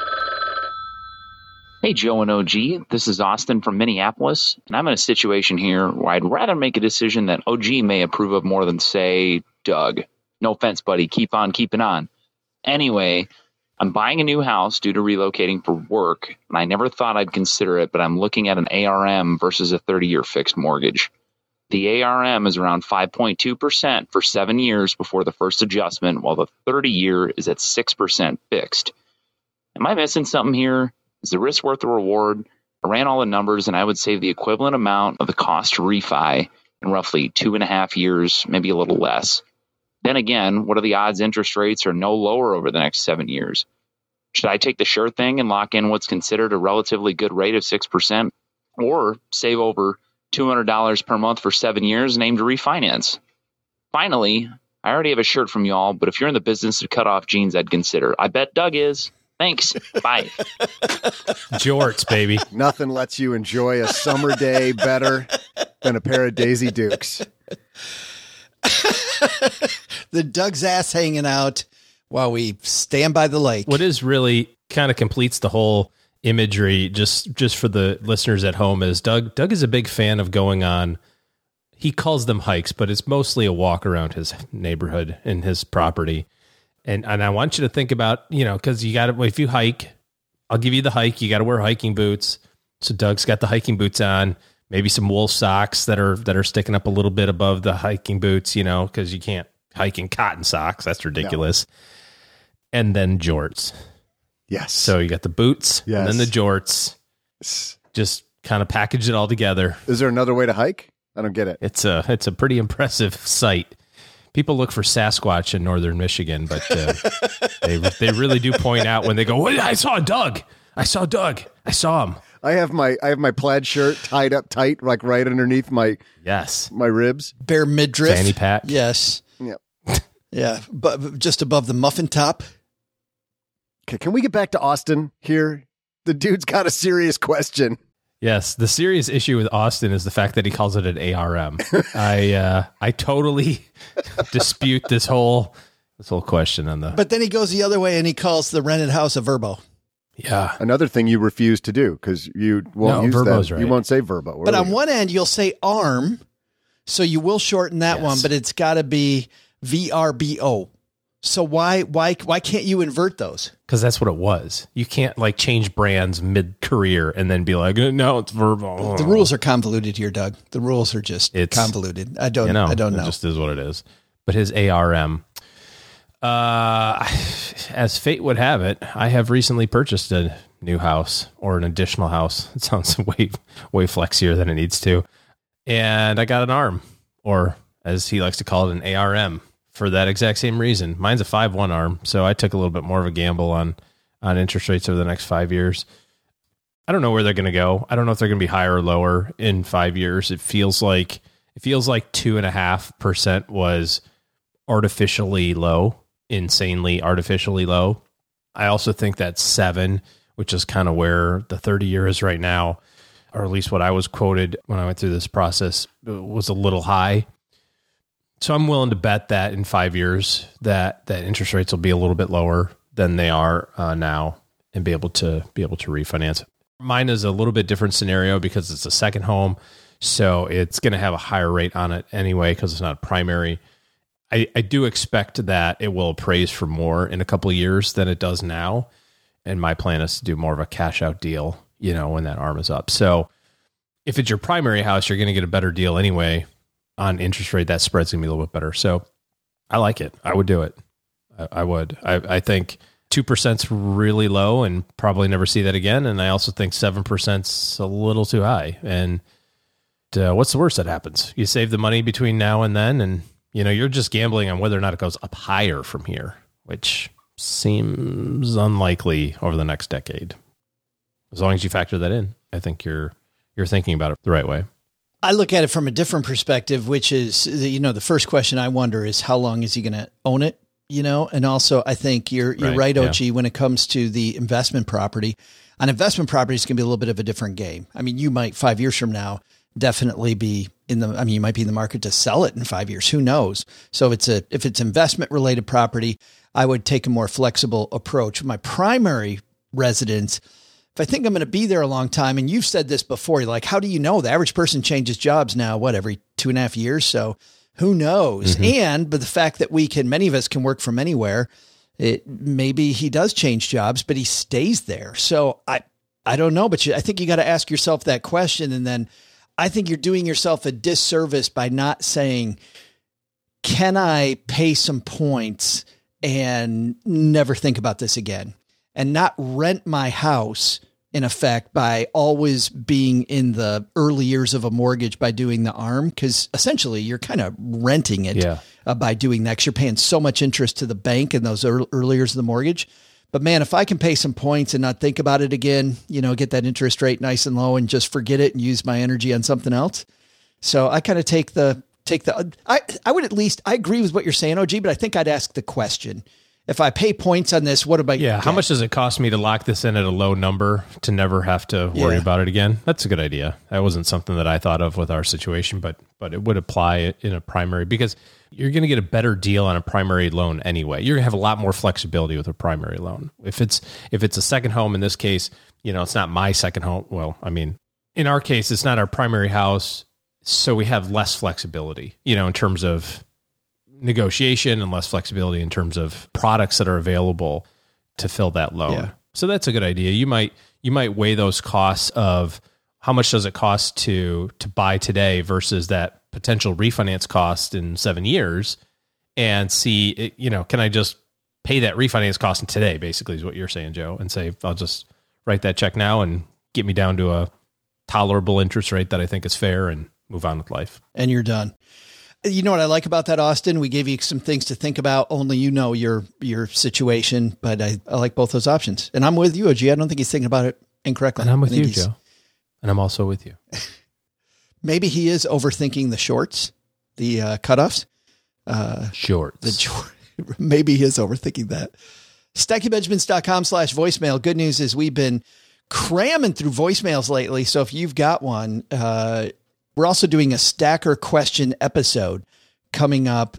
Hey, Joe and O G, this is Austin from Minneapolis, and I'm in a situation here where I'd rather make a decision that O G may approve of more than, say, Doug. No offense, buddy. Keep on keeping on. Anyway, I'm buying a new house due to relocating for work, and I never thought I'd consider it, but I'm looking at an A R M versus a thirty-year fixed mortgage. The A R M is around five point two percent for seven years before the first adjustment, while the thirty year is at six percent fixed. Am I missing something here? Is the risk worth the reward? I ran all the numbers and I would save the equivalent amount of the cost to refi in roughly two and a half years, maybe a little less. Then again, what are the odds interest rates are no lower over the next seven years? Should I take the sure thing and lock in what's considered a relatively good rate of six percent, or save over two hundred dollars per month for seven years and aim to refinance? Finally, I already have a shirt from y'all, but if you're in the business of cut off jeans, I'd consider. I bet Doug is. Thanks. Bye. Jorts, baby. Nothing lets you enjoy a summer day better than a pair of Daisy Dukes. The Doug's ass hanging out while we stand by the lake. What is really kind of completes the whole imagery, just just for the listeners at home, is Doug. Doug is a big fan of going on. He calls them hikes, but it's mostly a walk around his neighborhood and his property. And and I want you to think about, you know, because you got to, if you hike, I'll give you the hike. You got to wear hiking boots. So Doug's got the hiking boots on, maybe some wool socks that are that are sticking up a little bit above the hiking boots, you know, because you can't hike in cotton socks. That's ridiculous. No. And then jorts. Yes. So you got the boots, yes, and then the jorts. Just kind of package it all together. Is there another way to hike? I don't get it. It's a it's a pretty impressive sight. People look for Sasquatch in northern Michigan, but uh, they they really do point out when they go, "Wait, I saw Doug. I saw Doug. I saw him." I have my I have my plaid shirt tied up tight, like right underneath my yes my ribs. Bare midriff. Fanny pack. Yes. Yep. Yeah, but just above the muffin top. Okay, can we get back to Austin here? The dude's got a serious question. Yes, the serious issue with Austin is the fact that he calls it an A R M. I uh, I totally dispute this whole this whole question on the. But then he goes the other way and he calls the rented house a Verbo. Yeah, another thing you refuse to do because you won't no, use Verbo's that. Right. You won't say Verbo. Where but on one end, you'll say arm, so you will shorten that yes. one. But it's got to be V R B O. So why why why can't you invert those? Because that's what it was. You can't like change brands mid-career and then be like, no, it's Verbo. The rules are convoluted here, Doug. The rules are just it's, convoluted. I don't you know. I don't know. It just is what it is. But his A R M, uh, as fate would have it, I have recently purchased a new house or an additional house. It sounds way way flexier than it needs to, and I got an arm, or as he likes to call it, an A R M. For that exact same reason. Mine's a five one arm, so I took a little bit more of a gamble on on interest rates over the next five years. I don't know where they're going to go. I don't know if they're going to be higher or lower in five years. It feels like it feels like two and a half percent was artificially low, insanely artificially low. I also think that seven, which is kind of where the thirty year is right now, or at least what I was quoted when I went through this process, was a little high. So I'm willing to bet that in five years that, that interest rates will be a little bit lower than they are uh, now, and be able to be able to refinance. Mine is a little bit different scenario because it's a second home, so it's going to have a higher rate on it anyway because it's not a primary. I, I do expect that it will appraise for more in a couple of years than it does now, and my plan is to do more of a cash out deal, you know, when that arm is up. So if it's your primary house, you're going to get a better deal anyway. On interest rate, that spread's gonna be a little bit better. So I like it. I would do it. I, I would. I, I think two percent's really low and probably never see that again. And I also think seven percent's a little too high. And uh, what's the worst that happens? You save the money between now and then, and you know, you're just gambling on whether or not it goes up higher from here, which seems unlikely over the next decade. As long as you factor that in, I think you're you're thinking about it the right way. I look at it from a different perspective, which is, you know, the first question I wonder is how long is he going to own it? You know, and also I think you're, you're right, right O G, yeah. When it comes to the investment property. On investment property, it's going to be a little bit of a different game. I mean, you might five years from now definitely be in the, I mean, you might be in the market to sell it in five years. Who knows? So if it's a, if it's investment related property, I would take a more flexible approach. My primary residence, if I think I'm going to be there a long time, and you've said this before, you're like, how do you know? The average person changes jobs now, what, every two and a half years? So who knows? Mm-hmm. And, but the fact that we can, many of us can work from anywhere, it maybe he does change jobs, but he stays there. So I, I don't know, but you, I think you got to ask yourself that question. And then I think you're doing yourself a disservice by not saying, can I pay some points and never think about this again, and not rent my house in effect by always being in the early years of a mortgage by doing the ARM. Cause essentially you're kind of renting it yeah. uh, by doing that. 'Cause you're paying so much interest to the bank in those early, early years of the mortgage. But man, if I can pay some points and not think about it again, you know, get that interest rate nice and low and just forget it and use my energy on something else. So I kind of take the, take the, I, I would at least, I agree with what you're saying, O G, but I think I'd ask the question. If I pay points on this, what about yeah? How get? much does it cost me to lock this in at a low number to never have to worry yeah. about it again? That's a good idea. That wasn't something that I thought of with our situation, but but it would apply in a primary, because you're going to get a better deal on a primary loan anyway. You're going to have a lot more flexibility with a primary loan. If it's if it's a second home, in this case, you know, it's not my second home. Well, I mean, in our case, it's not our primary house, so we have less flexibility, you know, in terms of negotiation and less flexibility in terms of products that are available to fill that loan. Yeah. So that's a good idea. You might, you might weigh those costs of how much does it cost to, to buy today versus that potential refinance cost in seven years and see, you know, can I just pay that refinance cost in today, basically is what you're saying, Joe, and say, I'll just write that check now and get me down to a tolerable interest rate that I think is fair and move on with life. And you're done. You know what I like about that, Austin? We gave you some things to think about. Only you know your your situation, but I, I like both those options. And I'm with you, O G. I don't think he's thinking about it incorrectly. And I'm with you, Joe. And I'm also with you. Maybe he is overthinking the shorts, the uh, cutoffs. Uh, Shorts. The, maybe he is overthinking that. Stacking Benjamins dot com slash voicemail. Good news is we've been cramming through voicemails lately. So if you've got one, uh, we're also doing a stacker question episode coming up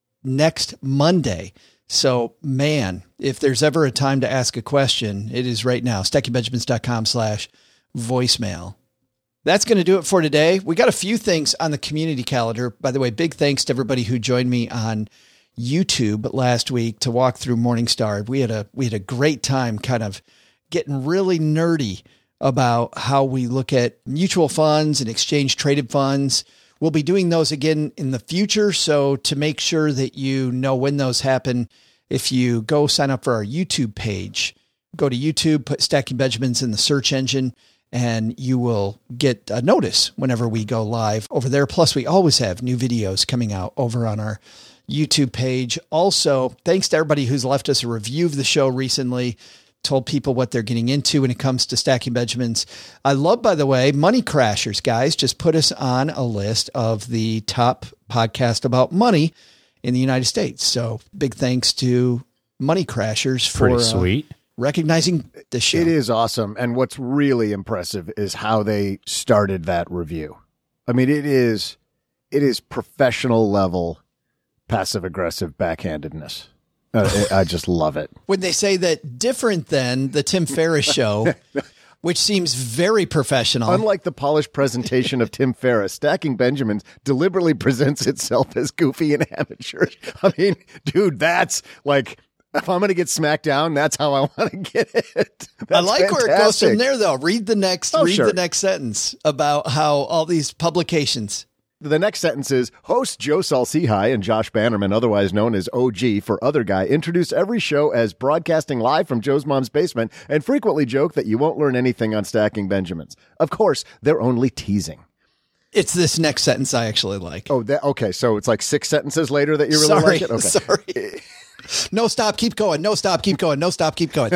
next Monday. So, man, if there's ever a time to ask a question, it is right now. Stacking Benjamins dot com slash voicemail. That's going to do it for today. We got a few things on the community calendar. By the way, big thanks to everybody who joined me on YouTube last week to walk through Morningstar. We had a we had a great time kind of getting really nerdy about how we look at mutual funds and exchange traded funds. We'll be doing those again in the future. So to make sure that you know when those happen, if you go sign up for our YouTube page, go to YouTube, put Stacking Benjamins in the search engine, and you will get a notice whenever we go live over there. Plus, we always have new videos coming out over on our YouTube page. Also, thanks to everybody who's left us a review of the show recently, told people what they're getting into when it comes to Stacking Benjamins. I love, by the way, Money Crashers, guys, just put us on a list of the top podcast about money in the United States. So big thanks to Money Crashers for Pretty sweet. Uh, recognizing the show. It is awesome. And what's really impressive is how they started that review. I mean, it is, it is professional level passive aggressive backhandedness. Uh, I just love it. When they say that different than the Tim Ferriss show, which seems very professional. Unlike the polished presentation of Tim Ferriss, Stacking Benjamins deliberately presents itself as goofy and amateurish. I mean, dude, that's like, if I'm going to get smacked down, that's how I want to get it. That's I like fantastic. where it goes from there, though. Read the next, oh, read sure. the next sentence about how all these publications. The next sentence is, host Joe Saul-Sehy and Josh Bannerman, otherwise known as O G for Other Guy, introduce every show as broadcasting live from Joe's mom's basement and frequently joke that you won't learn anything on Stacking Benjamins. Of course, they're only teasing. It's this next sentence I actually like. Oh, that, okay. So it's like six sentences later that you really sorry, like it? Okay. Sorry. No, stop, keep going. No, stop, keep going. No, stop, keep going.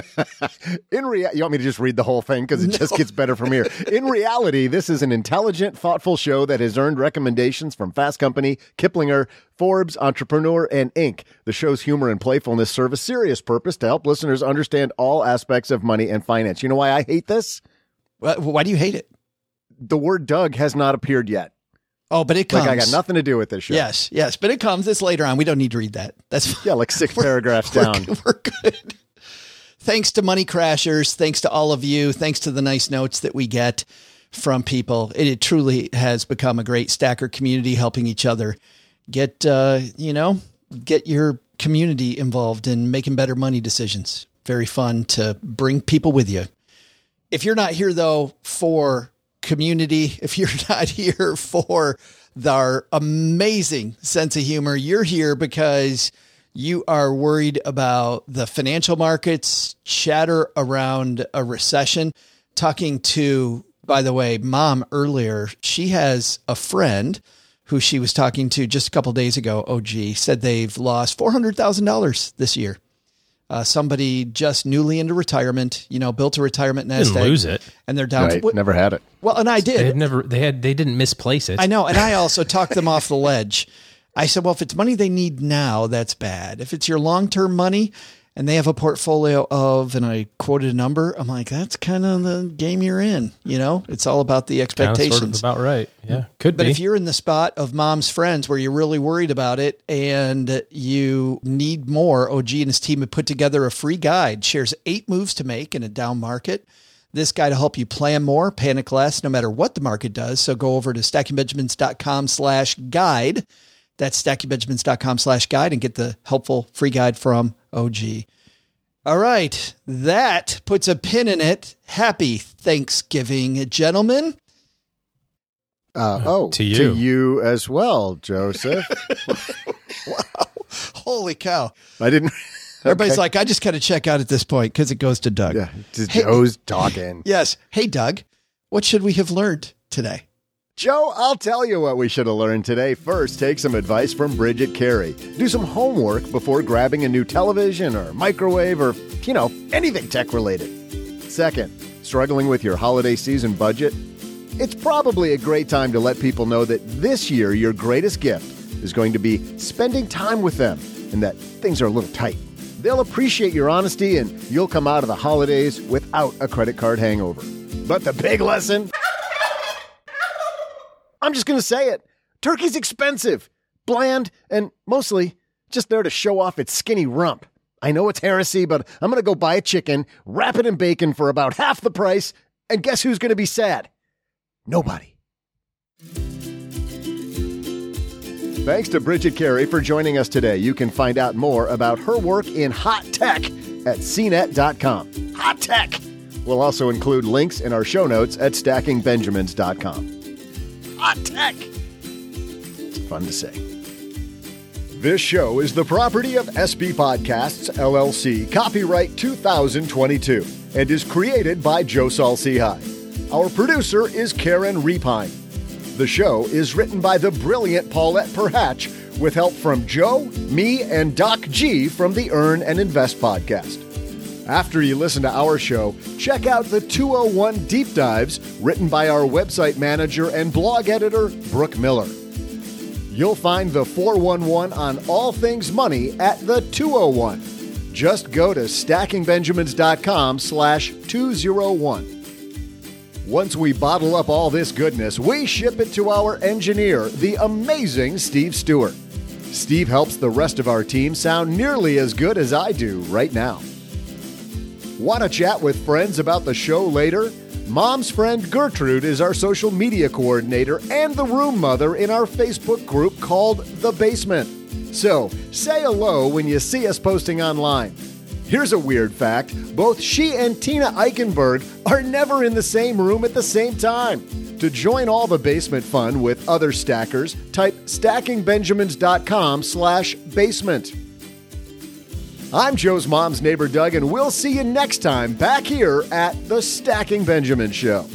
In rea- you want me to just read the whole thing? Because it No. just gets better from here. In reality, this is an intelligent, thoughtful show that has earned recommendations from Fast Company, Kiplinger, Forbes, Entrepreneur, and Inc. The show's humor and playfulness serve a serious purpose to help listeners understand all aspects of money and finance. You know why I hate this? Why, why do you hate it? The word Doug has not appeared yet. Oh, but it comes. Like I got nothing to do with this show. Yes, yes, but it comes. It's later on. We don't need to read that. That's fine. Yeah, like six We're- paragraphs we're down. good- We're good. Thanks to Money Crashers. Thanks to all of you. Thanks to the nice notes that we get from people. It, it truly has become a great stacker community, helping each other get, uh, you know, get your community involved in making better money decisions. Very fun to bring people with you. If you're not here, though, for community, if you're not here for our amazing sense of humor, you're here because you are worried about the financial markets, chatter around a recession. Talking to, by the way, Mom earlier, she has a friend who she was talking to just a couple of days ago, O G, said they've lost four hundred thousand dollars this year. Uh, somebody just newly into retirement, you know, built a retirement nest Didn't egg, lose it. And they're down right. to... Never had it. Well, and I did. They had never, they had, they didn't misplace it. I know. And I also talked them off the ledge. I said, well, if it's money they need now, that's bad. If it's your long-term money and they have a portfolio of, and I quoted a number, I'm like, that's kind of the game you're in. You know, it's all about the expectations. Kind of sort of about right. Yeah, could but be. But if you're in the spot of Mom's friends where you're really worried about it and you need more, O G and his team have put together a free guide, shares eight moves to make in a down market. This guide will help you plan more, panic less, no matter what the market does. So go over to stackingbenjamins.com slash guide. That's stackingbenjamins.com slash guide and get the helpful free guide from O G. All right. That puts a pin in it. Happy Thanksgiving, gentlemen. Uh, oh, to you. To you as well, Joseph. Wow. Holy cow. I didn't. Everybody's okay. like, I just got to check out at this point because it goes to Doug. Yeah, just Hey- Joe's talking. Yes. Hey, Doug, what should we have learned today? Joe, I'll tell you what we should have learned today. First, take some advice from Bridget Carey. Do some homework before grabbing a new television or microwave or, you know, anything tech-related. Second, struggling with your holiday season budget? It's probably a great time to let people know that this year your greatest gift is going to be spending time with them and that things are a little tight. They'll appreciate your honesty and you'll come out of the holidays without a credit card hangover. But the big lesson... I'm just going to say it. Turkey's expensive, bland, and mostly just there to show off its skinny rump. I know it's heresy, but I'm going to go buy a chicken, wrap it in bacon for about half the price, and guess who's going to be sad? Nobody. Thanks to Bridget Carey for joining us today. You can find out more about her work in hot tech at c net dot com. Hot tech! We'll also include links in our show notes at stacking benjamins dot com. Hot tech. It's fun to say. This show is the property of S B Podcasts, L L C, copyright two thousand twenty-two, and is created by Joe Saul-Sehy. Our producer is Karen Repine. The show is written by the brilliant Paulette Perhatch with help from Joe, me, and Doc G from the Earn and Invest podcast. After you listen to our show, check out the two oh one Deep Dives written by our website manager and blog editor, Brooke Miller. You'll find the four one one on all things money at the two oh one. Just go to stackingbenjamins.com slash 201. Once we bottle up all this goodness, we ship it to our engineer, the amazing Steve Stewart. Steve helps the rest of our team sound nearly as good as I do right now. Want to chat with friends about the show later? Mom's friend Gertrude is our social media coordinator and the room mother in our Facebook group called The Basement. So, say hello when you see us posting online. Here's a weird fact. Both she and Tina Eichenberg are never in the same room at the same time. To join all the basement fun with other stackers, type stackingbenjamins.com slash basement. I'm Joe's mom's neighbor, Doug, and we'll see you next time back here at the Stacking Benjamin Show.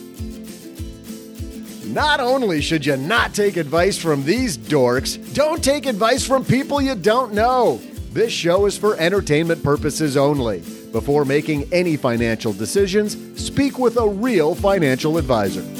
Not only should you not take advice from these dorks, don't take advice from people you don't know. This show is for entertainment purposes only. Before making any financial decisions, speak with a real financial advisor.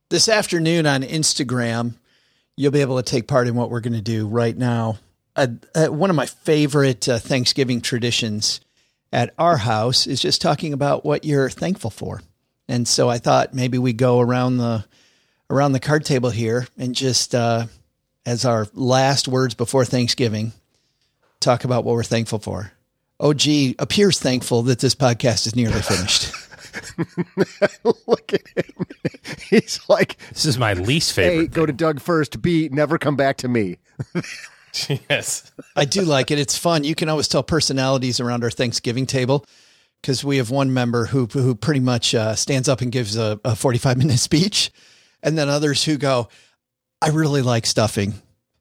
This afternoon on Instagram, you'll be able to take part in what we're going to do right now. Uh, uh, one of my favorite uh, Thanksgiving traditions at our house is just talking about what you're thankful for. And so I thought maybe we go around the around the card table here and just uh, as our last words before Thanksgiving, talk about what we're thankful for. O G appears thankful that this podcast is nearly finished. Look at him. He's like, this is my least favorite. A, go to Doug first. B, never come back to me. Yes. I do like it. It's fun. You can always tell personalities around our Thanksgiving table because we have one member who who pretty much uh, stands up and gives a, a forty-five minute speech. And then others who go, I really like stuffing.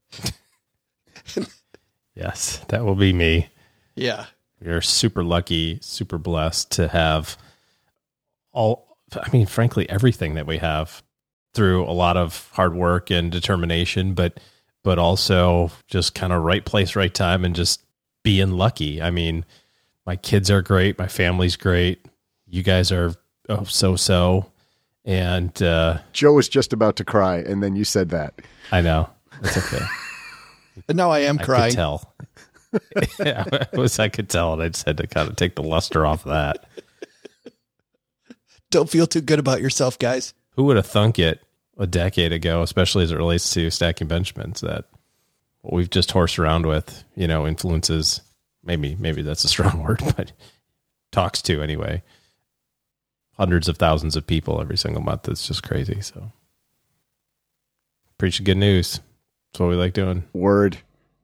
Yes, that will be me. Yeah. We're super lucky, super blessed to have all, I mean, frankly, everything that we have through a lot of hard work and determination, but, but also just kind of right place, right time, and just being lucky. I mean, my kids are great. My family's great. You guys are oh, so-so. And, uh, Joe was just about to cry. And then you said that. I know. It's okay. No, I am I crying. could tell. Yeah, I was, I could tell. And I just had to kind of take the luster off of that. Don't feel too good about yourself, guys. Who would have thunk it a decade ago, especially as it relates to stacking Benjamins, that what we've just horsed around with, you know, influences, maybe, maybe that's a strong word, but talks to anyway, hundreds of thousands of people every single month. It's just crazy. So preach the good news. That's what we like doing. Word.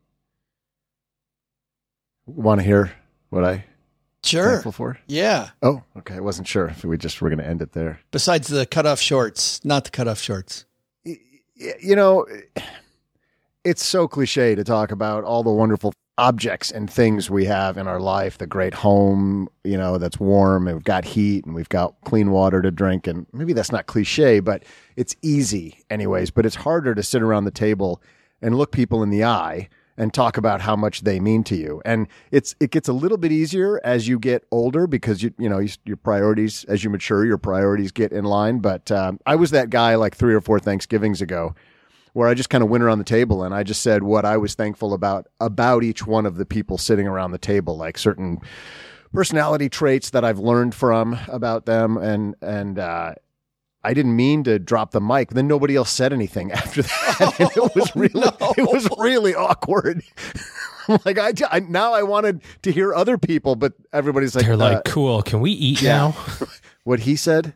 Want to hear what I sure thankful for? Yeah. Oh, okay. I wasn't sure if we just were going to end it there. Besides the cutoff shorts, not the cutoff shorts. You know, it's so cliche to talk about all the wonderful objects and things we have in our life, the great home, you know, that's warm and we've got heat and we've got clean water to drink. And maybe that's not cliche, but it's easy anyways. But it's harder to sit around the table and look people in the eye and talk about how much they mean to you. And it's, it gets a little bit easier as you get older because you, you know, you, your priorities, as you mature, your priorities get in line. But, um, I was that guy like three or four Thanksgivings ago where I just kind of went around the table and I just said what I was thankful about, about each one of the people sitting around the table, like certain personality traits that I've learned from about them. And, and, uh, I didn't mean to drop the mic. Then nobody else said anything after that. And it was really, no. it was really awkward. Like I, I, now I wanted to hear other people, but everybody's like, they're like, uh, cool. Can we eat yeah. now? What he said.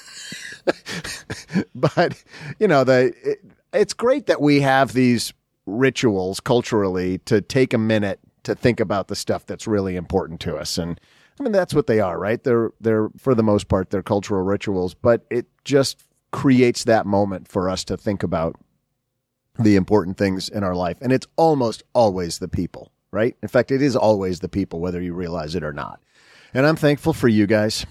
But you know, the, it, it's great that we have these rituals culturally to take a minute to think about the stuff that's really important to us. And I mean, that's what they are, right? They're, they're, for the most part, they're cultural rituals, but it just creates that moment for us to think about the important things in our life. And it's almost always the people, right? In fact, it is always the people, whether you realize it or not. And I'm thankful for you guys,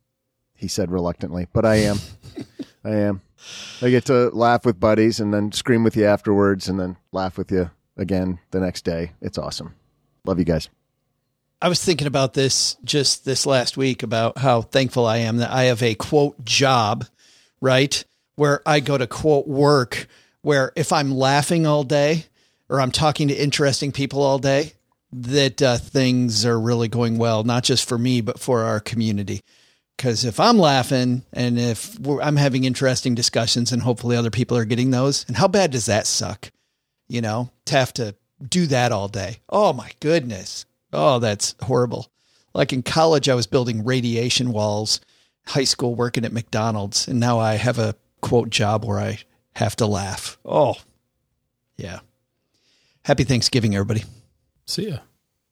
he said reluctantly, but I am. I am. I get to laugh with buddies and then scream with you afterwards and then laugh with you again the next day. It's awesome. Love you guys. I was thinking about this just this last week about how thankful I am that I have a quote job, right? Where I go to quote work, where if I'm laughing all day or I'm talking to interesting people all day, that uh, things are really going well, not just for me, but for our community. Because if I'm laughing and if we're, I'm having interesting discussions and hopefully other people are getting those, and how bad does that suck? You know, to have to do that all day. Oh my goodness. Oh, that's horrible. Like in college, I was building radiation walls, high school working at McDonald's, and now I have a quote job where I have to laugh. Oh, yeah. Happy Thanksgiving, everybody. See ya.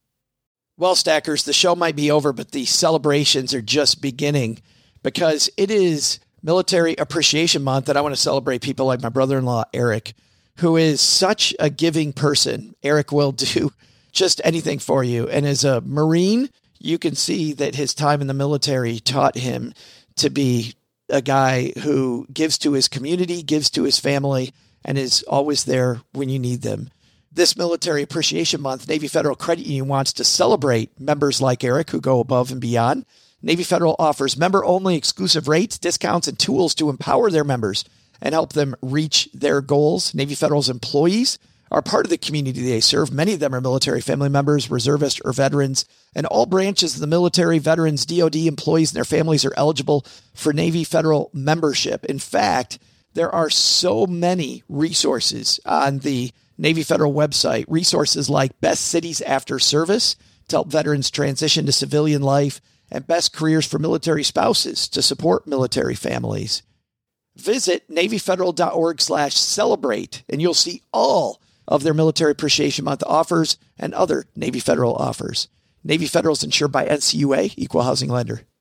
Well, Stackers, the show might be over, but the celebrations are just beginning because it is Military Appreciation Month, and I want to celebrate people like my brother-in-law, Eric, who is such a giving person. Eric will do just anything for you. And as a Marine, you can see that his time in the military taught him to be a guy who gives to his community, gives to his family, and is always there when you need them. This Military Appreciation Month, Navy Federal Credit Union wants to celebrate members like Eric who go above and beyond. Navy Federal offers member-only exclusive rates, discounts, and tools to empower their members and help them reach their goals. Navy Federal's employees are part of the community they serve. Many of them are military family members, reservists, or veterans, and all branches of the military, veterans, D O D employees, and their families are eligible for Navy Federal membership. In fact, there are so many resources on the Navy Federal website, resources like Best Cities After Service to help veterans transition to civilian life, and Best Careers for Military Spouses to support military families. Visit NavyFederal.org slash celebrate, and you'll see all of their Military Appreciation Month offers and other Navy Federal offers. Navy Federal is insured by N C U A, Equal Housing Lender.